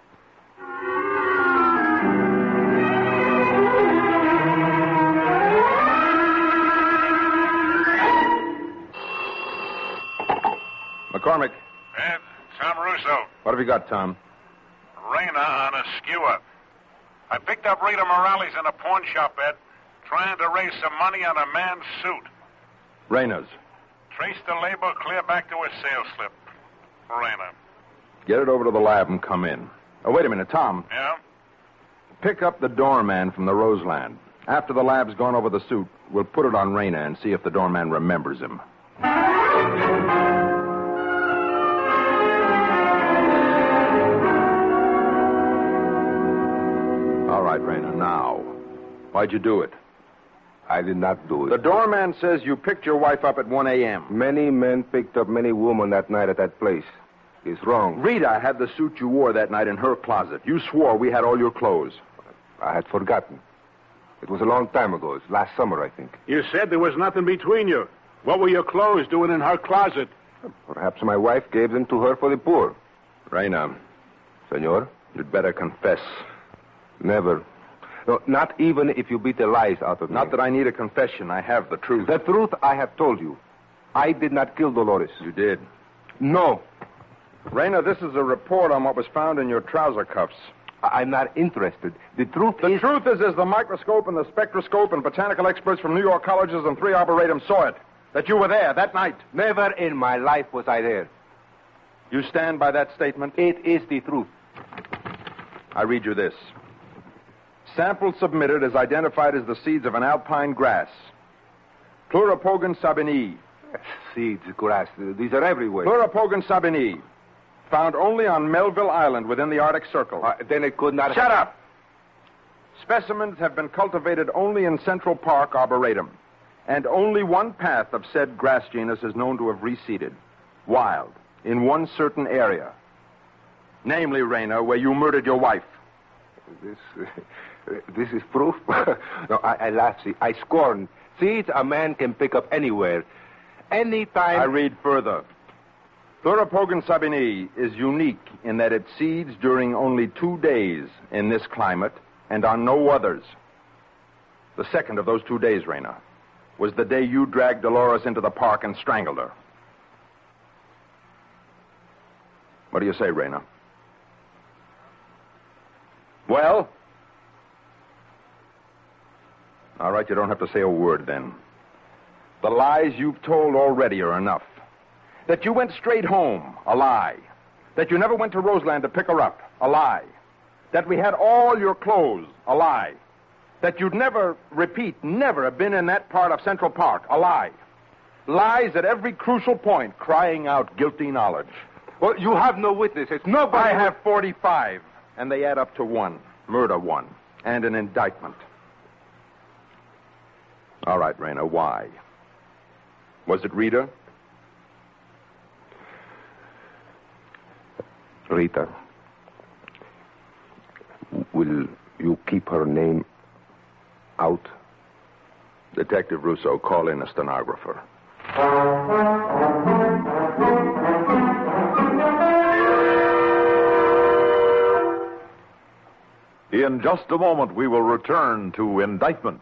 McCormick. Tom Russo. What have you got, Tom? Rayna on a skewer. I picked up Rita Morales in a pawn shop, Ed, trying to raise some money on a man's suit. Rayna's. Traced the label clear back to her sales slip. Rayna. Get it over to the lab and come in. Oh, wait a minute, Tom. Yeah? Pick up the doorman from the Roseland. After the lab's gone over the suit, we'll put it on Rayna and see if the doorman remembers him. All right, Rayna, now. Why'd you do it? I did not do it. The doorman says you picked your wife up at 1 a.m. Many men picked up many women that night at that place. It's wrong. Rita had the suit you wore that night in her closet. You swore we had all your clothes. I had forgotten. It was a long time ago. It's last summer, I think. You said there was nothing between you. What were your clothes doing in her closet? Perhaps my wife gave them to her for the poor. Rayna. Senor? You'd better confess. Never. No, not even if you beat the lies out of me. Not that I need a confession. I have the truth. The truth I have told you. I did not kill Dolores. You did. No. Rayna, this is a report on what was found in your trouser cuffs. I'm not interested. The truth is the microscope and the spectroscope and botanical experts from New York colleges and 3 Arboretum saw it. That you were there that night. Never in my life was I there. You stand by that statement? It is the truth. I read you this. Sample submitted is identified as the seeds of an alpine grass. Pleuropogon sabinii. Seeds, grass. These are everywhere. Pleuropogon sabinii. Found only on Melville Island within the Arctic Circle. Then it could not... Shut up! Specimens have been cultivated only in Central Park Arboretum, and only one path of said grass genus is known to have reseeded, wild, in one certain area. Namely, Rayner, where you murdered your wife. This is proof? No, I laugh. See, I scorn. Seeds a man can pick up anywhere, anytime. I read further. Pleuropogon sabini is unique in that it seeds during only 2 days in this climate and on no others. The second of those 2 days, Rayner, was the day you dragged Dolores into the park and strangled her. What do you say, Rayner? Well? All right, you don't have to say a word then. The lies you've told already are enough. That you went straight home, a lie. That you never went to Roseland to pick her up, a lie. That we had all your clothes, a lie. That you'd never have been in that part of Central Park, a lie. Lies at every crucial point, crying out guilty knowledge. Well, you have no witnesses. Nobody. I have 45, and they add up to one. Murder one. And an indictment. All right, Rayner, why? Was it Rita? Rita. Will you keep her name out? Detective Russo, call in a stenographer. In just a moment, we will return to Indictment.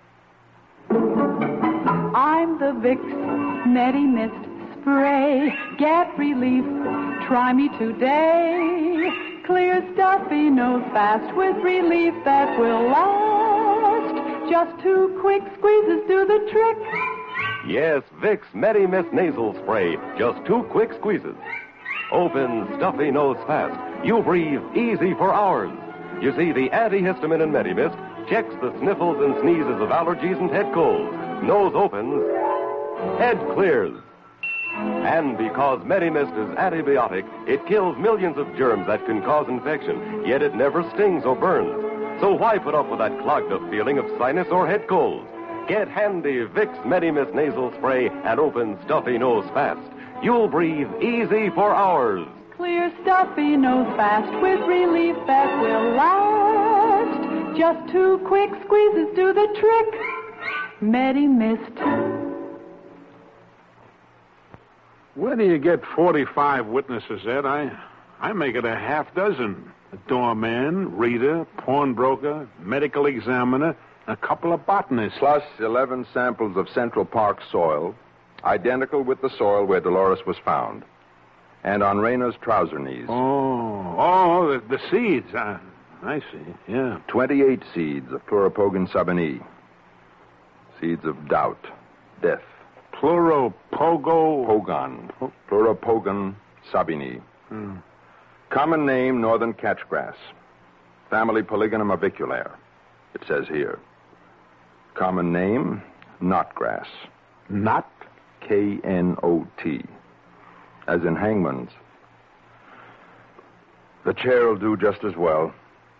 I'm the Vicks Medi Mist Spray. Get relief. Try me today. Clear, stuffy, nose fast with relief that will last. Just 2 quick squeezes do the trick. Yes, Vicks Medi Mist Nasal Spray. Just 2 quick squeezes. Open, stuffy nose fast. You breathe easy for hours. You see, the antihistamine in Medi Mist checks the sniffles and sneezes of allergies and head colds. Nose opens, head clears. And because Medi Mist is antibiotic, it kills millions of germs that can cause infection, yet it never stings or burns. So why put up with that clogged up feeling of sinus or head colds? Get handy Vicks Medi Mist Nasal Spray and open stuffy nose fast. You'll breathe easy for hours. Clear, stuffy, nose fast with relief that will last. Just 2 quick squeezes do the trick. Medi Mist. Where do you get 45 witnesses, Ed? I make it a half dozen. A doorman, reader, pawnbroker, medical examiner, a couple of botanists. Plus 11 samples of Central Park soil, identical with the soil where Dolores was found. And on Rayner's trouser knees. The seeds. I see, yeah. 28 seeds of Pleuropogon sabini. Seeds of doubt, death. Pleuropogon sabini. Common name, northern catchgrass. Family Polygonum aviculaire. It says here. Common name, knotgrass. Knot? K-N-O-T. As in hangman's. The chair will do just as well.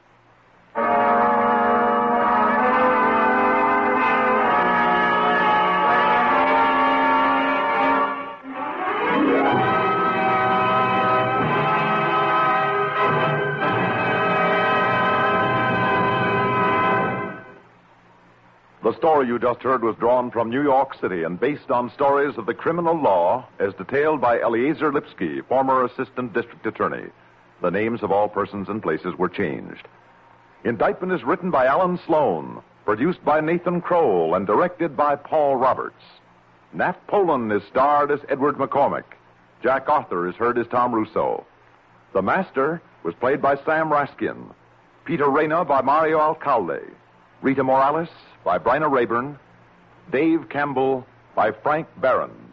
The story you just heard was drawn from New York City and based on stories of the criminal law as detailed by Eliezer Lipsky, former assistant district attorney. The names of all persons and places were changed. Indictment is written by Alan Sloan, produced by Nathan Kroll, and directed by Paul Roberts. Nat Polan is starred as Edward McCormick. Jack Arthur is heard as Tom Russo. The Master was played by Sam Raskin. Peter Reyna by Mario Alcalde. Rita Morales by Bryna Rayburn. Dave Campbell by Frank Behrens.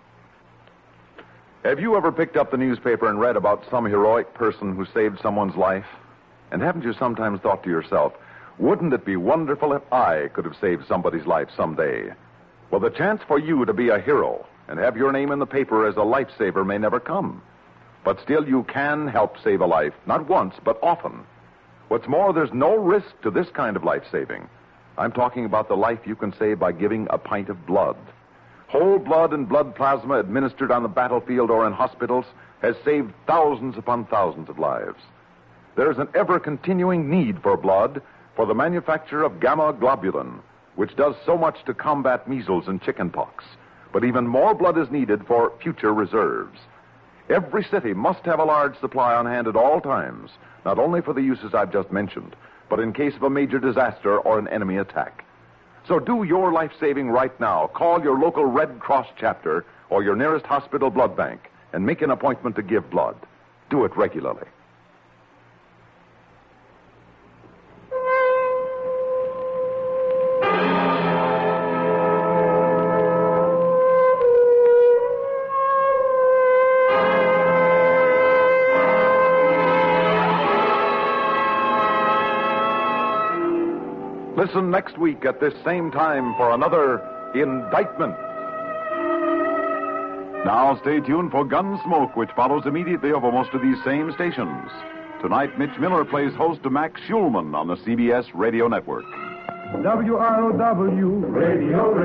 Have you ever picked up the newspaper and read about some heroic person who saved someone's life? And haven't you sometimes thought to yourself, wouldn't it be wonderful if I could have saved somebody's life someday? Well, the chance for you to be a hero and have your name in the paper as a lifesaver may never come. But still, you can help save a life, not once, but often. What's more, there's no risk to this kind of life saving. I'm talking about the life you can save by giving a pint of blood. Whole blood and blood plasma administered on the battlefield or in hospitals has saved thousands upon thousands of lives. There's an ever-continuing need for blood for the manufacture of gamma globulin, which does so much to combat measles and chickenpox. But even more blood is needed for future reserves. Every city must have a large supply on hand at all times, not only for the uses I've just mentioned, but in case of a major disaster or an enemy attack. So do your life-saving right now. Call your local Red Cross chapter or your nearest hospital blood bank and make an appointment to give blood. Do it regularly. Listen next week at this same time for another Indictment. Now stay tuned for Gunsmoke, which follows immediately over most of these same stations. Tonight, Mitch Miller plays host to Max Schulman on the CBS Radio Network. WROW, radio,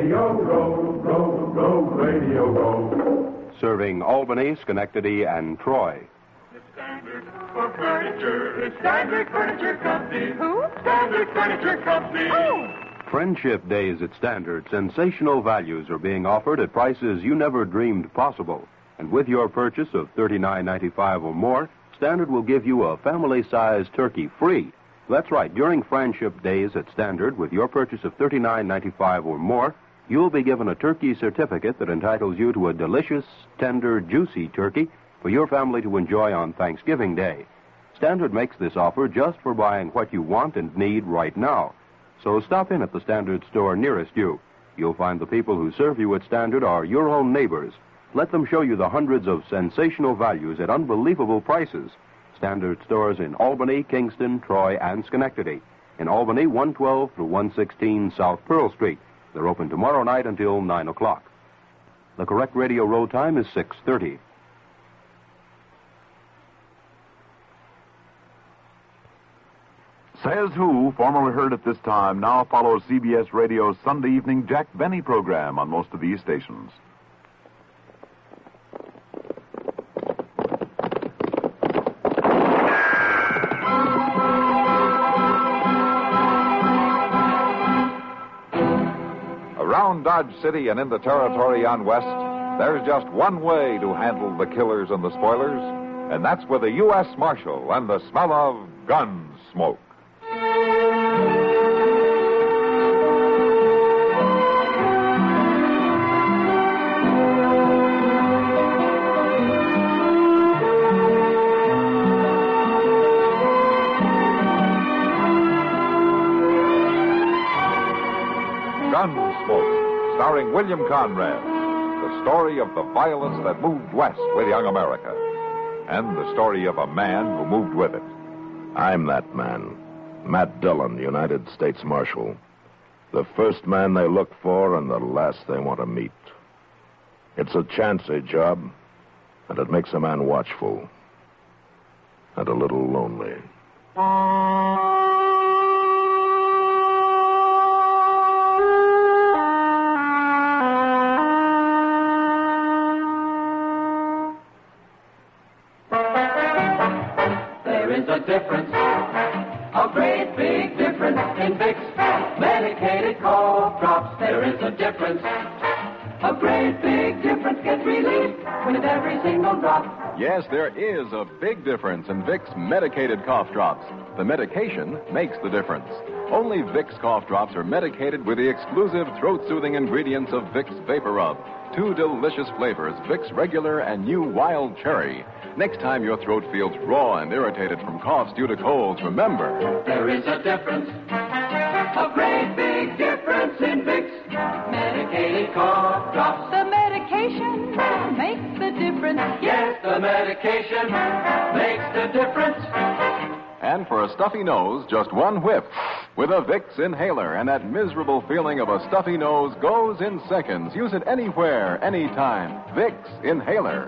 radio. Serving Albany, Schenectady, and Troy. For furniture, it's Standard Furniture Company. Who? Standard Furniture Company. Oh! Friendship Days at Standard. Sensational values are being offered at prices you never dreamed possible. And with your purchase of $39.95 or more, Standard will give you a family-sized turkey free. That's right. During Friendship Days at Standard, with your purchase of $39.95 or more, you'll be given a turkey certificate that entitles you to a delicious, tender, juicy turkey for your family to enjoy on Thanksgiving Day. Standard makes this offer just for buying what you want and need right now. So stop in at the Standard store nearest you. You'll find the people who serve you at Standard are your own neighbors. Let them show you the hundreds of sensational values at unbelievable prices. Standard stores in Albany, Kingston, Troy, and Schenectady. In Albany, 112 to 116 South Pearl Street. They're open tomorrow night until 9 o'clock. The correct radio road time is 6:30. Says Who, formerly heard at this time, now follows CBS Radio's Sunday evening Jack Benny program on most of these stations. Around Dodge City and in the territory on West, there's just one way to handle the killers and the spoilers, and that's with a U.S. Marshal and the smell of gun smoke. Gunsmoke, starring William Conrad, the story of the violence that moved west with young America, and the story of a man who moved with it. I'm that man, Matt Dillon, United States Marshal. The first man they look for and the last they want to meet. It's a chancy job, and it makes a man watchful and a little lonely. There is a difference, a great big difference in Vicks medicated cough drops. There is a difference, a great big difference. Get relief with every single drop. Yes, there is a big difference in Vicks medicated cough drops. The medication makes the difference. Only Vicks cough drops are medicated with the exclusive throat-soothing ingredients of Vicks Vapor Rub. 2 delicious flavors, Vicks Regular and new Wild Cherry. Next time your throat feels raw and irritated from coughs due to colds, remember, there is a difference, a great big difference in Vicks medicated cough drops. The medication makes the difference. Yes, the medication makes the difference. And for a stuffy nose, just one whiff with a Vicks inhaler, and that miserable feeling of a stuffy nose goes in seconds. Use it anywhere, anytime. Vicks inhaler.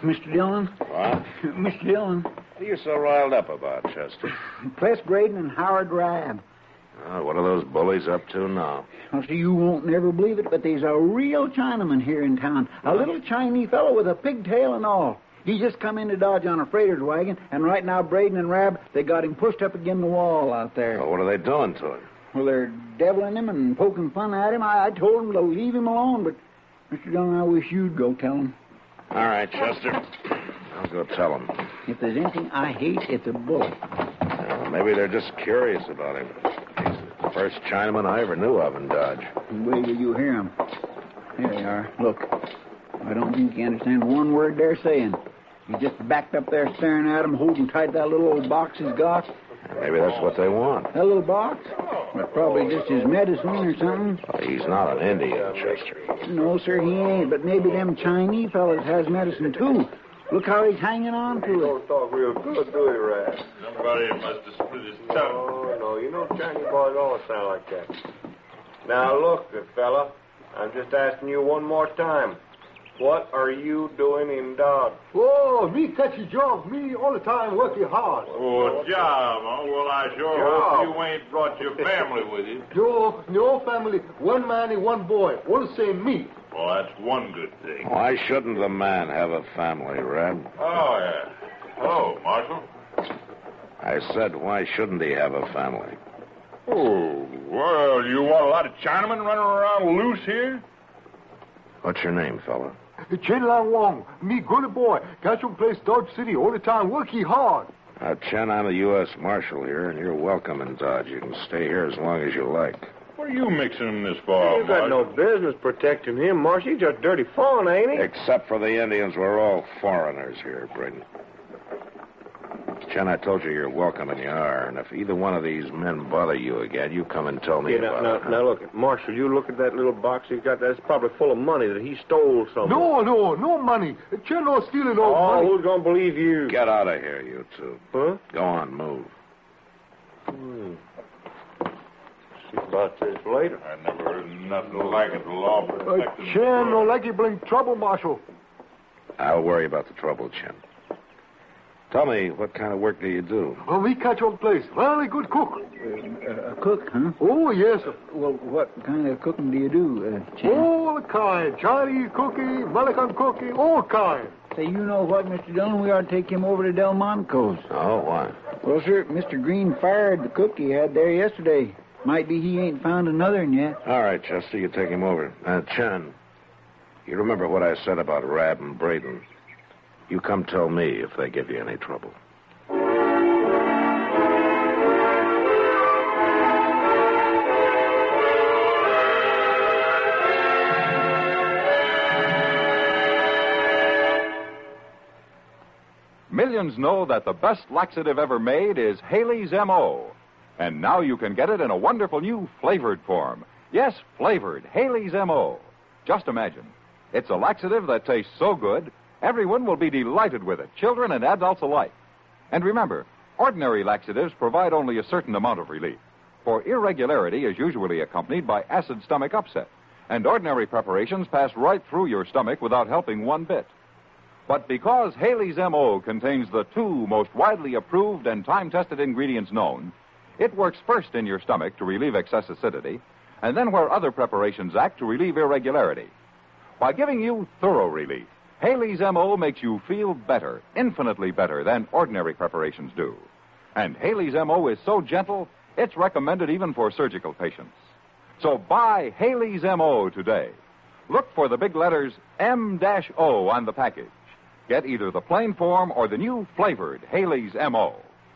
Mr. Dillon. What? Mr. Dillon. What are you so riled up about, Chester? Ples Braden and Howard Rabb. What are those bullies up to now? Well, see, you won't never believe it, but there's a real Chinaman here in town. A little Chinese fellow with a pigtail and all. He just come into Dodge on a freighter's wagon, and right now Braden and Rabb, they got him pushed up against the wall out there. What are they doing to him? Well, they're deviling him and poking fun at him. I told them to leave him alone, but, Mr. Dillon, I wish you'd go tell him. All right, Chester. I'll go tell him. If there's anything I hate, it's a bully. Well, maybe they're just curious about him. He's the first Chinaman I ever knew of in Dodge. Wait till you hear him. There they are. Look, I don't think you understand one word they're saying. He just backed up there staring at him, holding tight that little old box he's got. Maybe that's what they want. That little box? That's probably just his medicine or something. He's not an Indian, Chester. No, sir, he ain't. But maybe them Chinese fellas has medicine, too. Look how he's hanging on to it. Don't talk real good, do you, Raz? Somebody must have split his tongue. Oh, no. You know Chinese boys always sound like that. Now, look, good fella. I'm just asking you one more time. What are you doing in Dodge? Oh, me catch a job. Me all the time working hard. Oh, job, huh? Well, I sure hope you ain't brought your family with you. No family. One man and one boy. All the same me. Well, that's one good thing. Why shouldn't the man have a family, Reb? Oh, yeah. Hello, Marshal. I said, why shouldn't he have a family? Oh, well, you want a lot of Chinamen running around loose here? What's your name, fella? Chen Lang Wong. Me good boy. Catch him place Dodge City all the time. Working hard. Chen, I'm the U.S. Marshal here, and you're welcome in Dodge. You can stay here as long as you like. What are you mixing him this for, You got no business protecting him, Marshal. He's just dirty fawn, ain't he? Except for the Indians, we're all foreigners here, Braden. Chen, I told you you're welcome, and you are. And if either one of these men bother you again, you come and tell me about it. Now, look, Marshal, you look at that little box he's got. That's probably full of money that he stole somewhere. No money. Chen no stealing no money. money. Who's going to believe you? Get out of here, you two. Huh? Go on, move. See about this later. I never heard nothing like it. The law protected. Chen no like you bring trouble, Marshal. I'll worry about the trouble, Chen. Tell me, what kind of work do you do? Well, we catch on place. Very good cook. A cook, huh? Oh, yes, sir. Well, what kind of cooking do you do, Chen? All kind. Chinese cooking, American cooking, all kind. Say, you know what, Mr. Dillon? We ought to take him over to Delmonico's. Oh, why? Well, sir, Mr. Green fired the cook he had there yesterday. Might be he ain't found another one yet. All right, Chester, you take him over. Chen, you remember what I said about Rabb and Braden. You come tell me if they give you any trouble. Millions know that the best laxative ever made is Haley's M.O. And now you can get it in a wonderful new flavored form. Yes, flavored, Haley's M.O. Just imagine. It's a laxative that tastes so good, everyone will be delighted with it, children and adults alike. And remember, ordinary laxatives provide only a certain amount of relief. For irregularity is usually accompanied by acid stomach upset, and ordinary preparations pass right through your stomach without helping one bit. But because Haley's M.O. contains the two most widely approved and time-tested ingredients known, it works first in your stomach to relieve excess acidity, and then where other preparations act to relieve irregularity. By giving you thorough relief, Haley's M.O. makes you feel better, infinitely better than ordinary preparations do. And Haley's M.O. is so gentle, it's recommended even for surgical patients. So buy Haley's M.O. today. Look for the big letters M-O on the package. Get either the plain form or the new flavored Haley's M.O.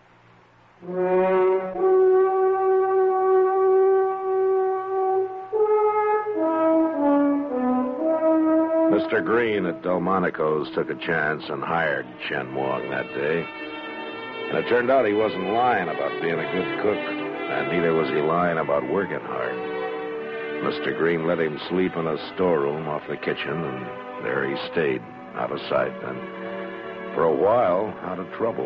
Mr. Green at Delmonico's took a chance and hired Chen Wong that day. And it turned out he wasn't lying about being a good cook, and neither was he lying about working hard. Mr. Green let him sleep in a storeroom off the kitchen, and there he stayed, out of sight, and for a while, out of trouble.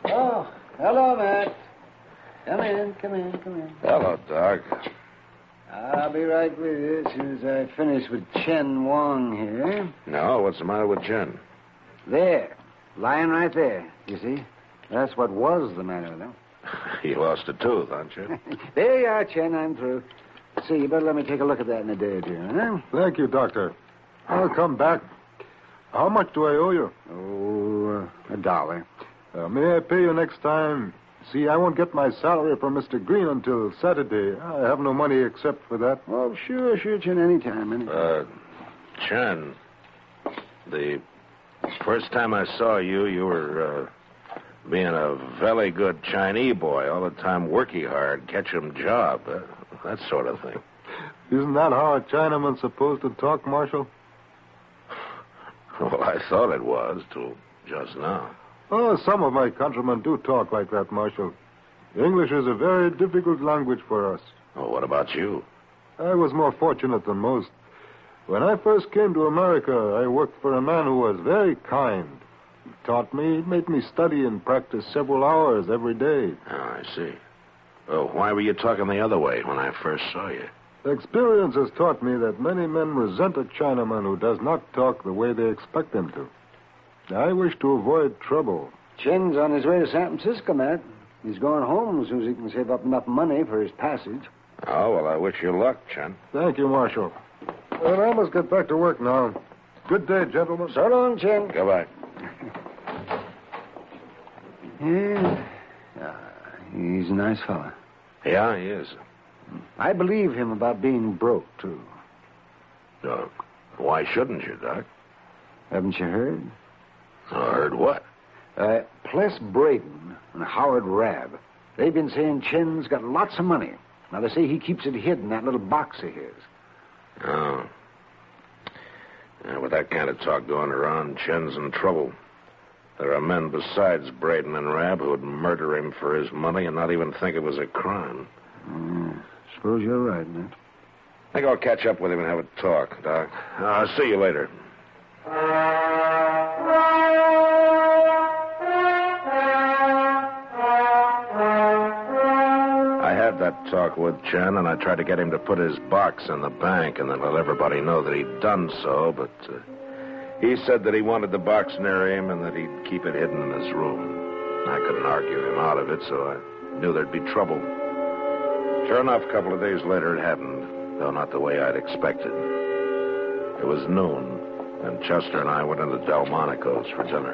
Oh, hello, Matt. Come in. Hello, Doc. I'll be right with you as soon as I finish with Chen Wong here. No, what's the matter with Chen? There. Lying right there, you see? That's what was the matter with him. You lost a tooth, aren't you? There you are, Chen. I'm through. See, you better let me take a look at that in a day or two, huh? Thank you, Doctor. I'll come back. How much do I owe you? Oh, $1. May I pay you next time? See, I won't get my salary from Mr. Green until Saturday. I have no money except for that. Oh, sure, Chen. Anytime. Chen, the first time I saw you, you were being a very good Chinese boy, all the time worky hard, catch him job, that sort of thing. Isn't that how a Chinaman's supposed to talk, Marshal? Well, I thought it was, till just now. Oh, some of my countrymen do talk like that, Marshal. English is a very difficult language for us. Oh, what about you? I was more fortunate than most. When I first came to America, I worked for a man who was very kind. He taught me, made me study and practice several hours every day. Oh, I see. Well, why were you talking the other way when I first saw you? Experience has taught me that many men resent a Chinaman who does not talk the way they expect him to. I wish to avoid trouble. Chen's on his way to San Francisco, Matt. He's going home as soon as he can save up enough money for his passage. Oh, well, I wish you luck, Chen. Thank you, Marshal. Well, I must get back to work now. Good day, gentlemen. So long, Chen. Goodbye. Yeah. He's a nice fella. Yeah, he is. I believe him about being broke, too. Why shouldn't you, Doc? Haven't you heard? Heard what? Pless Braden and Howard Rabb. They've been saying Chen's got lots of money. Now, they say he keeps it hid in that little box of his. Oh. Yeah, with that kind of talk going around, Chen's in trouble. There are men besides Braden and Rabb who would murder him for his money and not even think it was a crime. Suppose you're right, Ned. I think I'll catch up with him and have a talk, Doc. I'll see you later. I had that talk with Chen, and I tried to get him to put his box in the bank and then let everybody know that he'd done so, but he said that he wanted the box near him and that he'd keep it hidden in his room. I couldn't argue him out of it, so I knew there'd be trouble. Sure enough, a couple of days later it happened, though not the way I'd expected. It was noon, and Chester and I went into Delmonico's for dinner.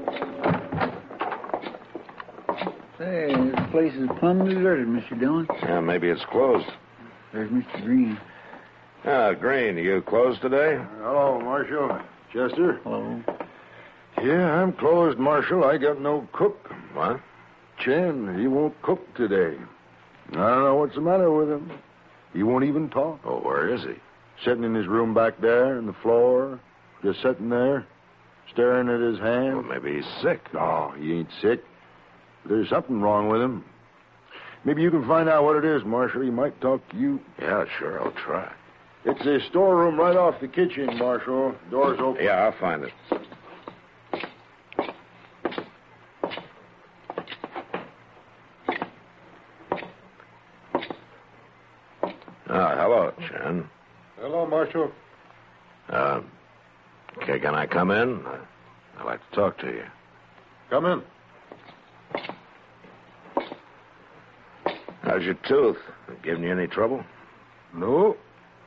Say, this place is plumb deserted, Mr. Dillon. Yeah, maybe it's closed. There's Mr. Green. Green, you closed today? Hello, Marshal. Chester? Hello. Yeah, I'm closed, Marshal. I got no cook. What? Chen, he won't cook today. I don't know what's the matter with him. He won't even talk. Oh, where is he? Sitting in his room back there on the floor. Just sitting there, staring at his hand. Well, maybe he's sick. No, he ain't sick. There's something wrong with him. Maybe you can find out what it is, Marshal. He might talk to you. Yeah, sure, I'll try. It's the storeroom right off the kitchen, Marshal. Door's open. Yeah, I'll find it. Hello, Chen. Hello, Marshal. Okay, can I come in? I'd like to talk to you. Come in. How's your tooth? Giving you any trouble? No.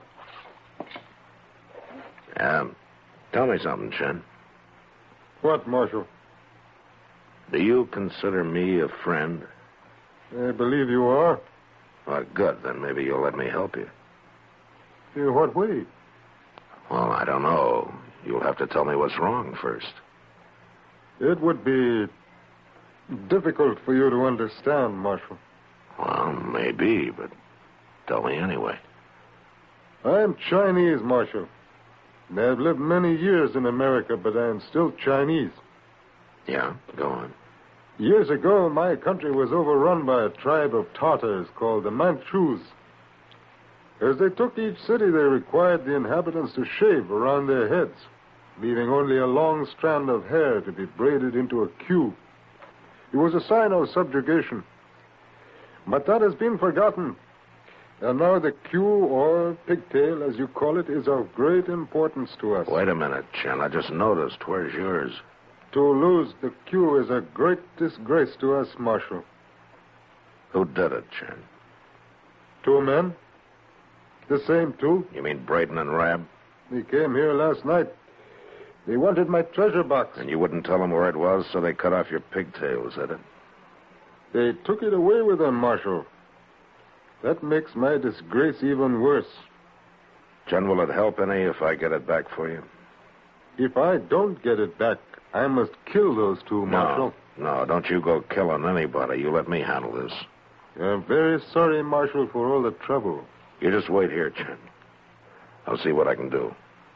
Tell me something, Chen. What, Marshal? Do you consider me a friend? I believe you are. Well, good. Then maybe you'll let me help you. In what way? Well, I don't know. You'll have to tell me what's wrong first. It would be difficult for you to understand, Marshal. Well, maybe, but tell me anyway. I'm Chinese, Marshal. I've lived many years in America, but I'm still Chinese. Yeah, go on. Years ago, my country was overrun by a tribe of Tartars called the Manchus. As they took each city, they required the inhabitants to shave around their heads, leaving only a long strand of hair to be braided into a queue. It was a sign of subjugation. But that has been forgotten. And now the Q, or pigtail, as you call it, is of great importance to us. Wait a minute, Chen. I just noticed. Where's yours? To lose the Q is a great disgrace to us, Marshal. Who did it, Chen? 2 men. The same 2. You mean Braden and Rab? They came here last night. They wanted my treasure box. And you wouldn't tell them where it was, so they cut off your pigtail, is that it? They took it away with them, Marshal. That makes my disgrace even worse. Chen, will it help any if I get it back for you? If I don't get it back, I must kill those 2, Marshal. No, don't you go killing anybody. You let me handle this. I'm very sorry, Marshal, for all the trouble. You just wait here, Chen. I'll see what I can do.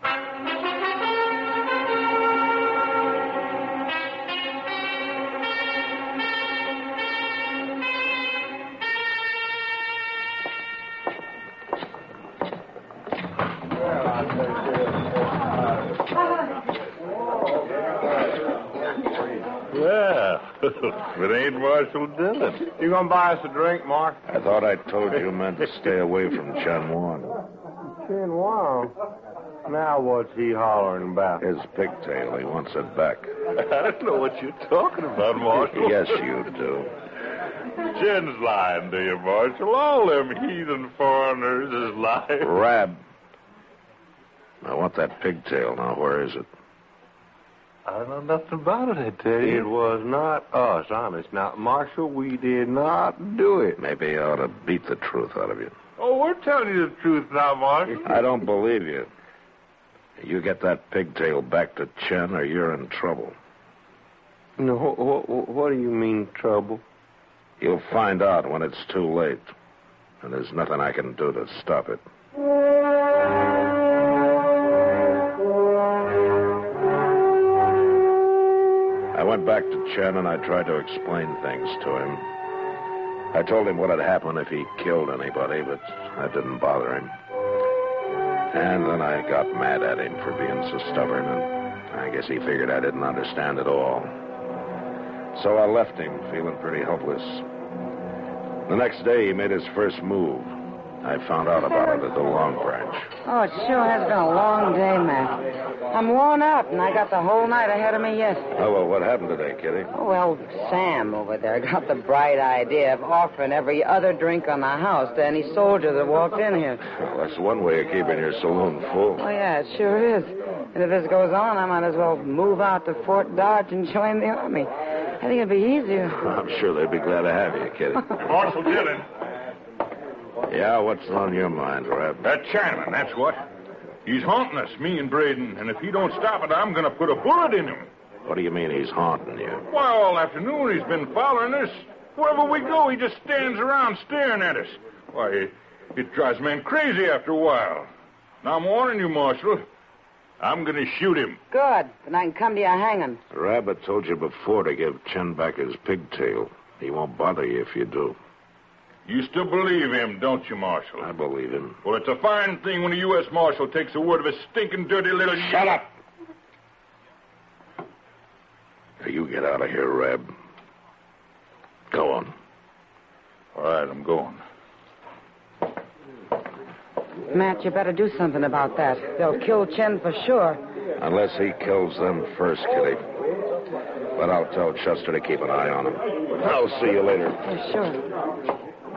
If it ain't Marshal Dillon. You gonna buy us a drink, Mark? I thought I told you men to stay away from Chen Wan. Chen Wan? Now what's he hollering about? His pigtail. He wants it back. I don't know what you're talking about, Marshal. Yes, you do. Chen's lying to you, Marshal. All them heathen foreigners is lying. Rab. I want that pigtail. Now, where is it? I don't know nothing about it, I tell you. It was not us, honest. Now, Marshal, we did not do it. Maybe I ought to beat the truth out of you. Oh, we're telling you the truth now, Marshal. I don't believe you. You get that pigtail back to Chen or you're in trouble. No, what do you mean, trouble? You'll find out when it's too late. And there's nothing I can do to stop it. I went back to Chen and I tried to explain things to him. I told him what had happened if he killed anybody, but that didn't bother him. And then I got mad at him for being so stubborn, and I guess he figured I didn't understand it all. So I left him, feeling pretty helpless. The next day, he made his first move. I found out about it at the Long Branch. Oh, it sure has been a long day, Matt. I'm worn out, and I got the whole night ahead of me yesterday. Oh, well, what happened today, Kitty? Oh, well, Sam over there got the bright idea of offering every other drink on the house to any soldier that walked in here. Well, that's one way of keeping your saloon full. Oh, yeah, it sure is. And if this goes on, I might as well move out to Fort Dodge and join the Army. I think it'd be easier. I'm sure they'd be glad to have you, Kitty. Marshal Dillon. Yeah, what's on your mind, Rab? That Chinaman, that's what. He's haunting us, me and Braden, and if he don't stop it, I'm going to put a bullet in him. What do you mean he's haunting you? Why, all afternoon he's been following us. Wherever we go, he just stands around staring at us. Why, it drives men crazy after a while. Now, I'm warning you, Marshal. I'm going to shoot him. Good. Then I can come to your hanging. Rabbit told you before to give Chen back his pigtail. He won't bother you if you do. You still believe him, don't you, Marshal? I believe him. Well, it's a fine thing when a U.S. Marshal takes a word of a stinking, dirty little... Shut up! Now, you get out of here, Rab. Go on. All right, I'm going. Matt, you better do something about that. They'll kill Chen for sure. Unless he kills them first, Kitty. But I'll tell Chester to keep an eye on him. I'll see you later. Yeah, sure.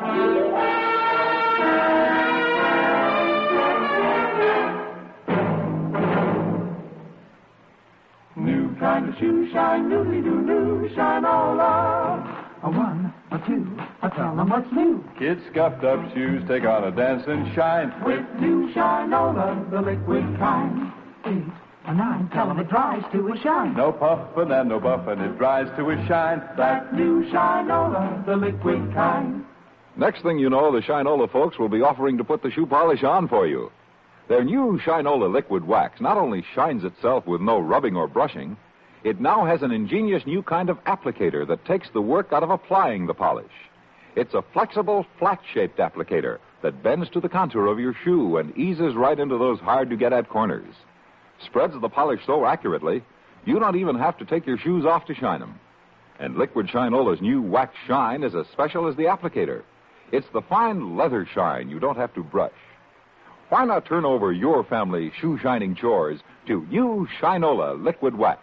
New kind of shoe shine, newly-do-new, shine-all-a. A one, a two, a tell 'em what's new. Kids' scuffed-up shoes take on a dance and shine. With new Shine-Ola, the liquid kind. 8, a 9, tell 'em it dries to a shine. No puffin' and no buffin', it dries to a shine. That new Shine-Ola, the liquid kind. Next thing you know, the Shine-Ola folks will be offering to put the shoe polish on for you. Their new Shine-Ola liquid wax not only shines itself with no rubbing or brushing, it now has an ingenious new kind of applicator that takes the work out of applying the polish. It's a flexible, flat-shaped applicator that bends to the contour of your shoe and eases right into those hard-to-get-at corners. Spreads the polish so accurately, you don't even have to take your shoes off to shine them. And Liquid Shine-Ola's new wax shine is as special as the applicator. It's the fine leather shine you don't have to brush. Why not turn over your family shoe-shining chores to new Shinola Liquid Wax?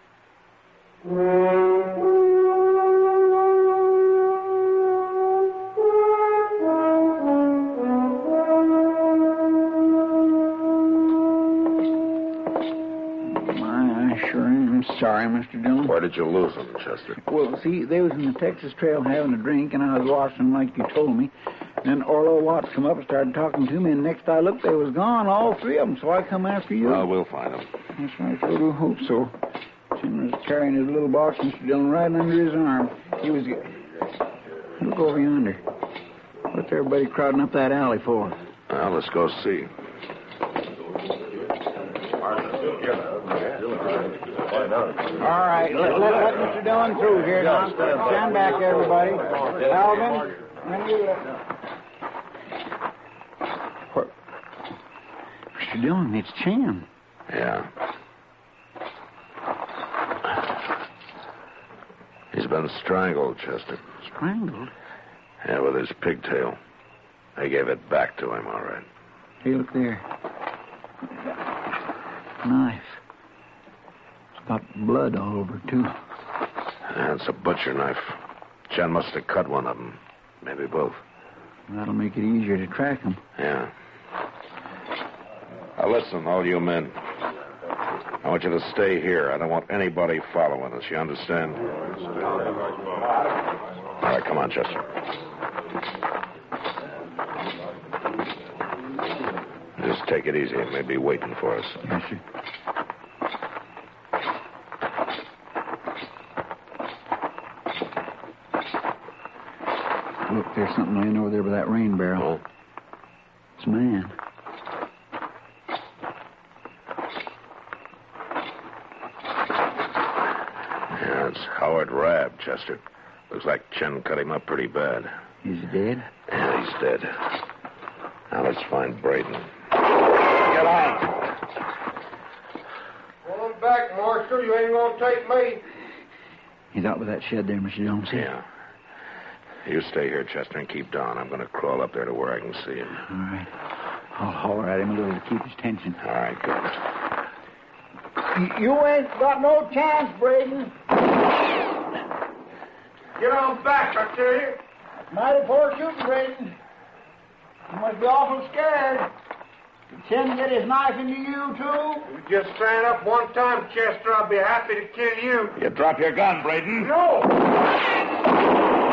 Sorry, Mr. Dillon. Where did you lose them, Chester? Well, see, they was in the Texas Trail having a drink, and I was watching them like you told me. Then Orlo Watts come up and started talking to me, and next I looked, they was gone, all three of them, so I come after you. Well, we'll find them. That's right, sure do hope so. Jim was carrying his little box, Mr. Dillon, right under his arm. He was... Look over yonder. What's everybody crowding up that alley for? Well, let's go see. All right, let Mr. Dillon through here now. Stand back, everybody. Alvin, when you... What? Mr. Dillon, it's Chan. Yeah. He's been strangled, Chester. Strangled? Yeah, with his pigtail. They gave it back to him, all right. Hey, look there. Knife. Got blood all over it, too. Yeah, it's a butcher knife. Chen must have cut one of them. Maybe both. That'll make it easier to track them. Yeah. Now, listen, all you men. I want you to stay here. I don't want anybody following us. You understand? All right, come on, Chester. Just take it easy. It may be waiting for us. Yes, sir. Look, there's something laying over there by that rain barrel. Oh. It's a man. Yeah, it's Howard Rabb, Chester. Looks like Chen cut him up pretty bad. Is he dead? Yeah, he's dead. Now let's find Braden. Get on! Going back, Marshal. You ain't gonna take me. He's out by that shed there, Mr. Jones. Yeah. You stay here, Chester, and keep down. I'm going to crawl up there to where I can see him. All right. I'll holler at him a little to keep his tension. All right, good. You ain't got no chance, Braden. Get on back, I tell you. Mighty poor shooting, Braden. You must be awful scared. Did Chen get his knife into you, too? You just stand up one time, Chester. I'll be happy to kill you. You drop your gun, Braden. No!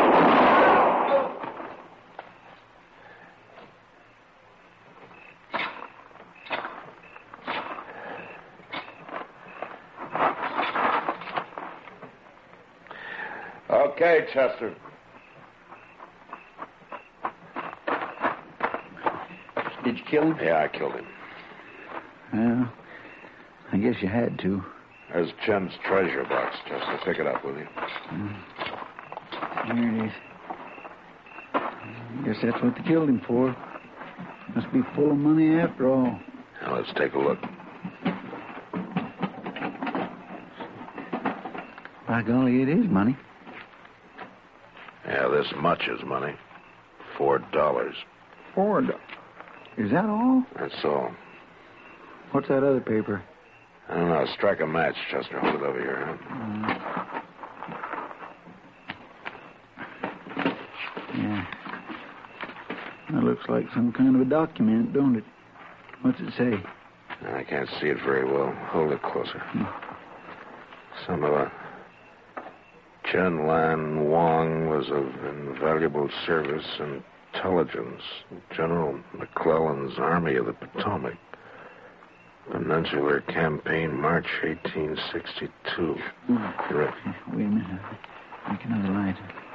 Okay, Chester. Did you kill him? Yeah, I killed him. Well, I guess you had to. There's Chen's treasure box, Chester. Pick it up, will you? Here it is. I guess that's what they killed him for. Must be full of money after all. Now, let's take a look. By golly, it is money. Yeah, this much is money. $4. $4? Is that all? That's all. What's that other paper? I don't know. Strike a match, Chester. Hold it over here, huh? Yeah. That looks like some kind of a document, don't it? What's it say? I can't see it very well. Hold it closer. Some of a... Chen Lan Wang was of invaluable service and intelligence. General McClellan's Army of the Potomac. Peninsular Campaign, March 1862. Correct. Wait a minute. Make another light.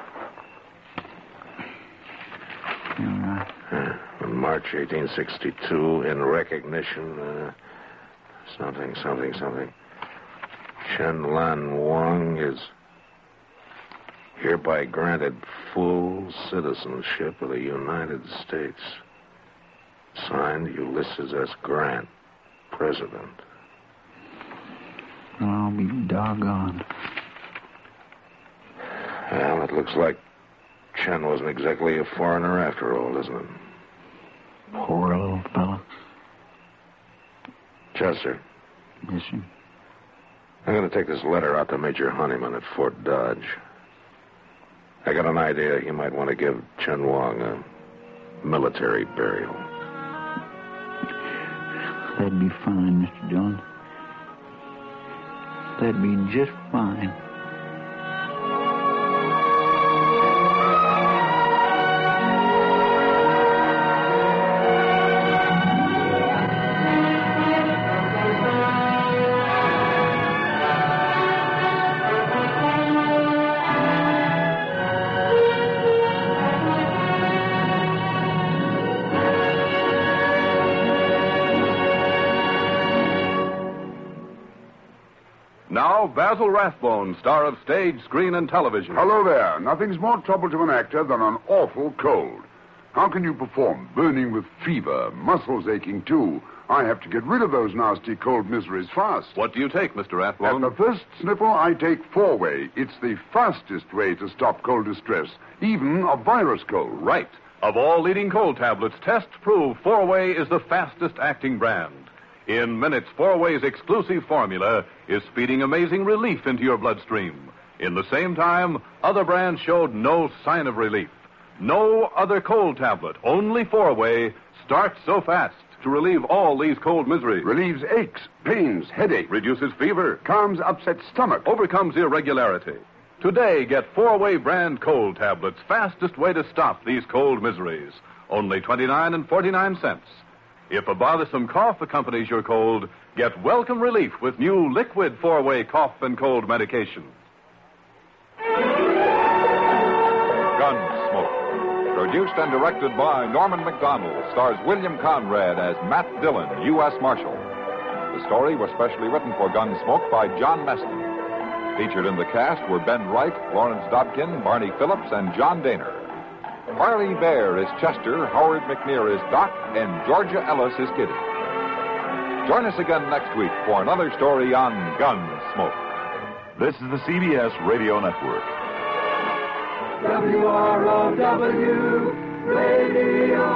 Here we are. On March 1862, in recognition, something. Chen Lan Wang is hereby granted full citizenship of the United States. Signed, Ulysses S. Grant, President. I'll be doggone. Well, it looks like Chen wasn't exactly a foreigner after all, isn't it? Poor little fellow. Chester. Yes, sir. I'm going to take this letter out to Major Honeyman at Fort Dodge. I got an idea he might want to give Chen Wang a military burial. That'd be fine, Mr. Dillon. That'd be just fine. Now, Basil Rathbone, star of stage, screen, and television. Hello there. Nothing's more trouble to an actor than an awful cold. How can you perform? Burning with fever, muscles aching too. I have to get rid of those nasty cold miseries fast. What do you take, Mr. Rathbone? At the first sniffle, I take 4-way. It's the fastest way to stop cold distress, even a virus cold. Right. Of all leading cold tablets, tests prove 4-way is the fastest acting brand. In minutes, 4-Way's exclusive formula is feeding amazing relief into your bloodstream. In the same time, other brands showed no sign of relief. No other cold tablet, only 4-Way, starts so fast to relieve all these cold miseries. Relieves aches, pains, headache. Reduces fever. Calms upset stomach. Overcomes irregularity. Today, get 4-Way brand cold tablets, fastest way to stop these cold miseries. Only 29 and 49 cents. If a bothersome cough accompanies your cold, get welcome relief with new liquid 4-Way cough and cold medication. Gunsmoke. Produced and directed by Norman McDonald, stars William Conrad as Matt Dillon, U.S. Marshal. The story was specially written for Gunsmoke by John Meston. Featured in the cast were Ben Wright, Lawrence Dobkin, Barney Phillips, and John Daner. Harley Bear is Chester, Howard McNear is Doc, and Georgia Ellis is Kitty. Join us again next week for another story on Gunsmoke. This is the CBS Radio Network. WROW Radio.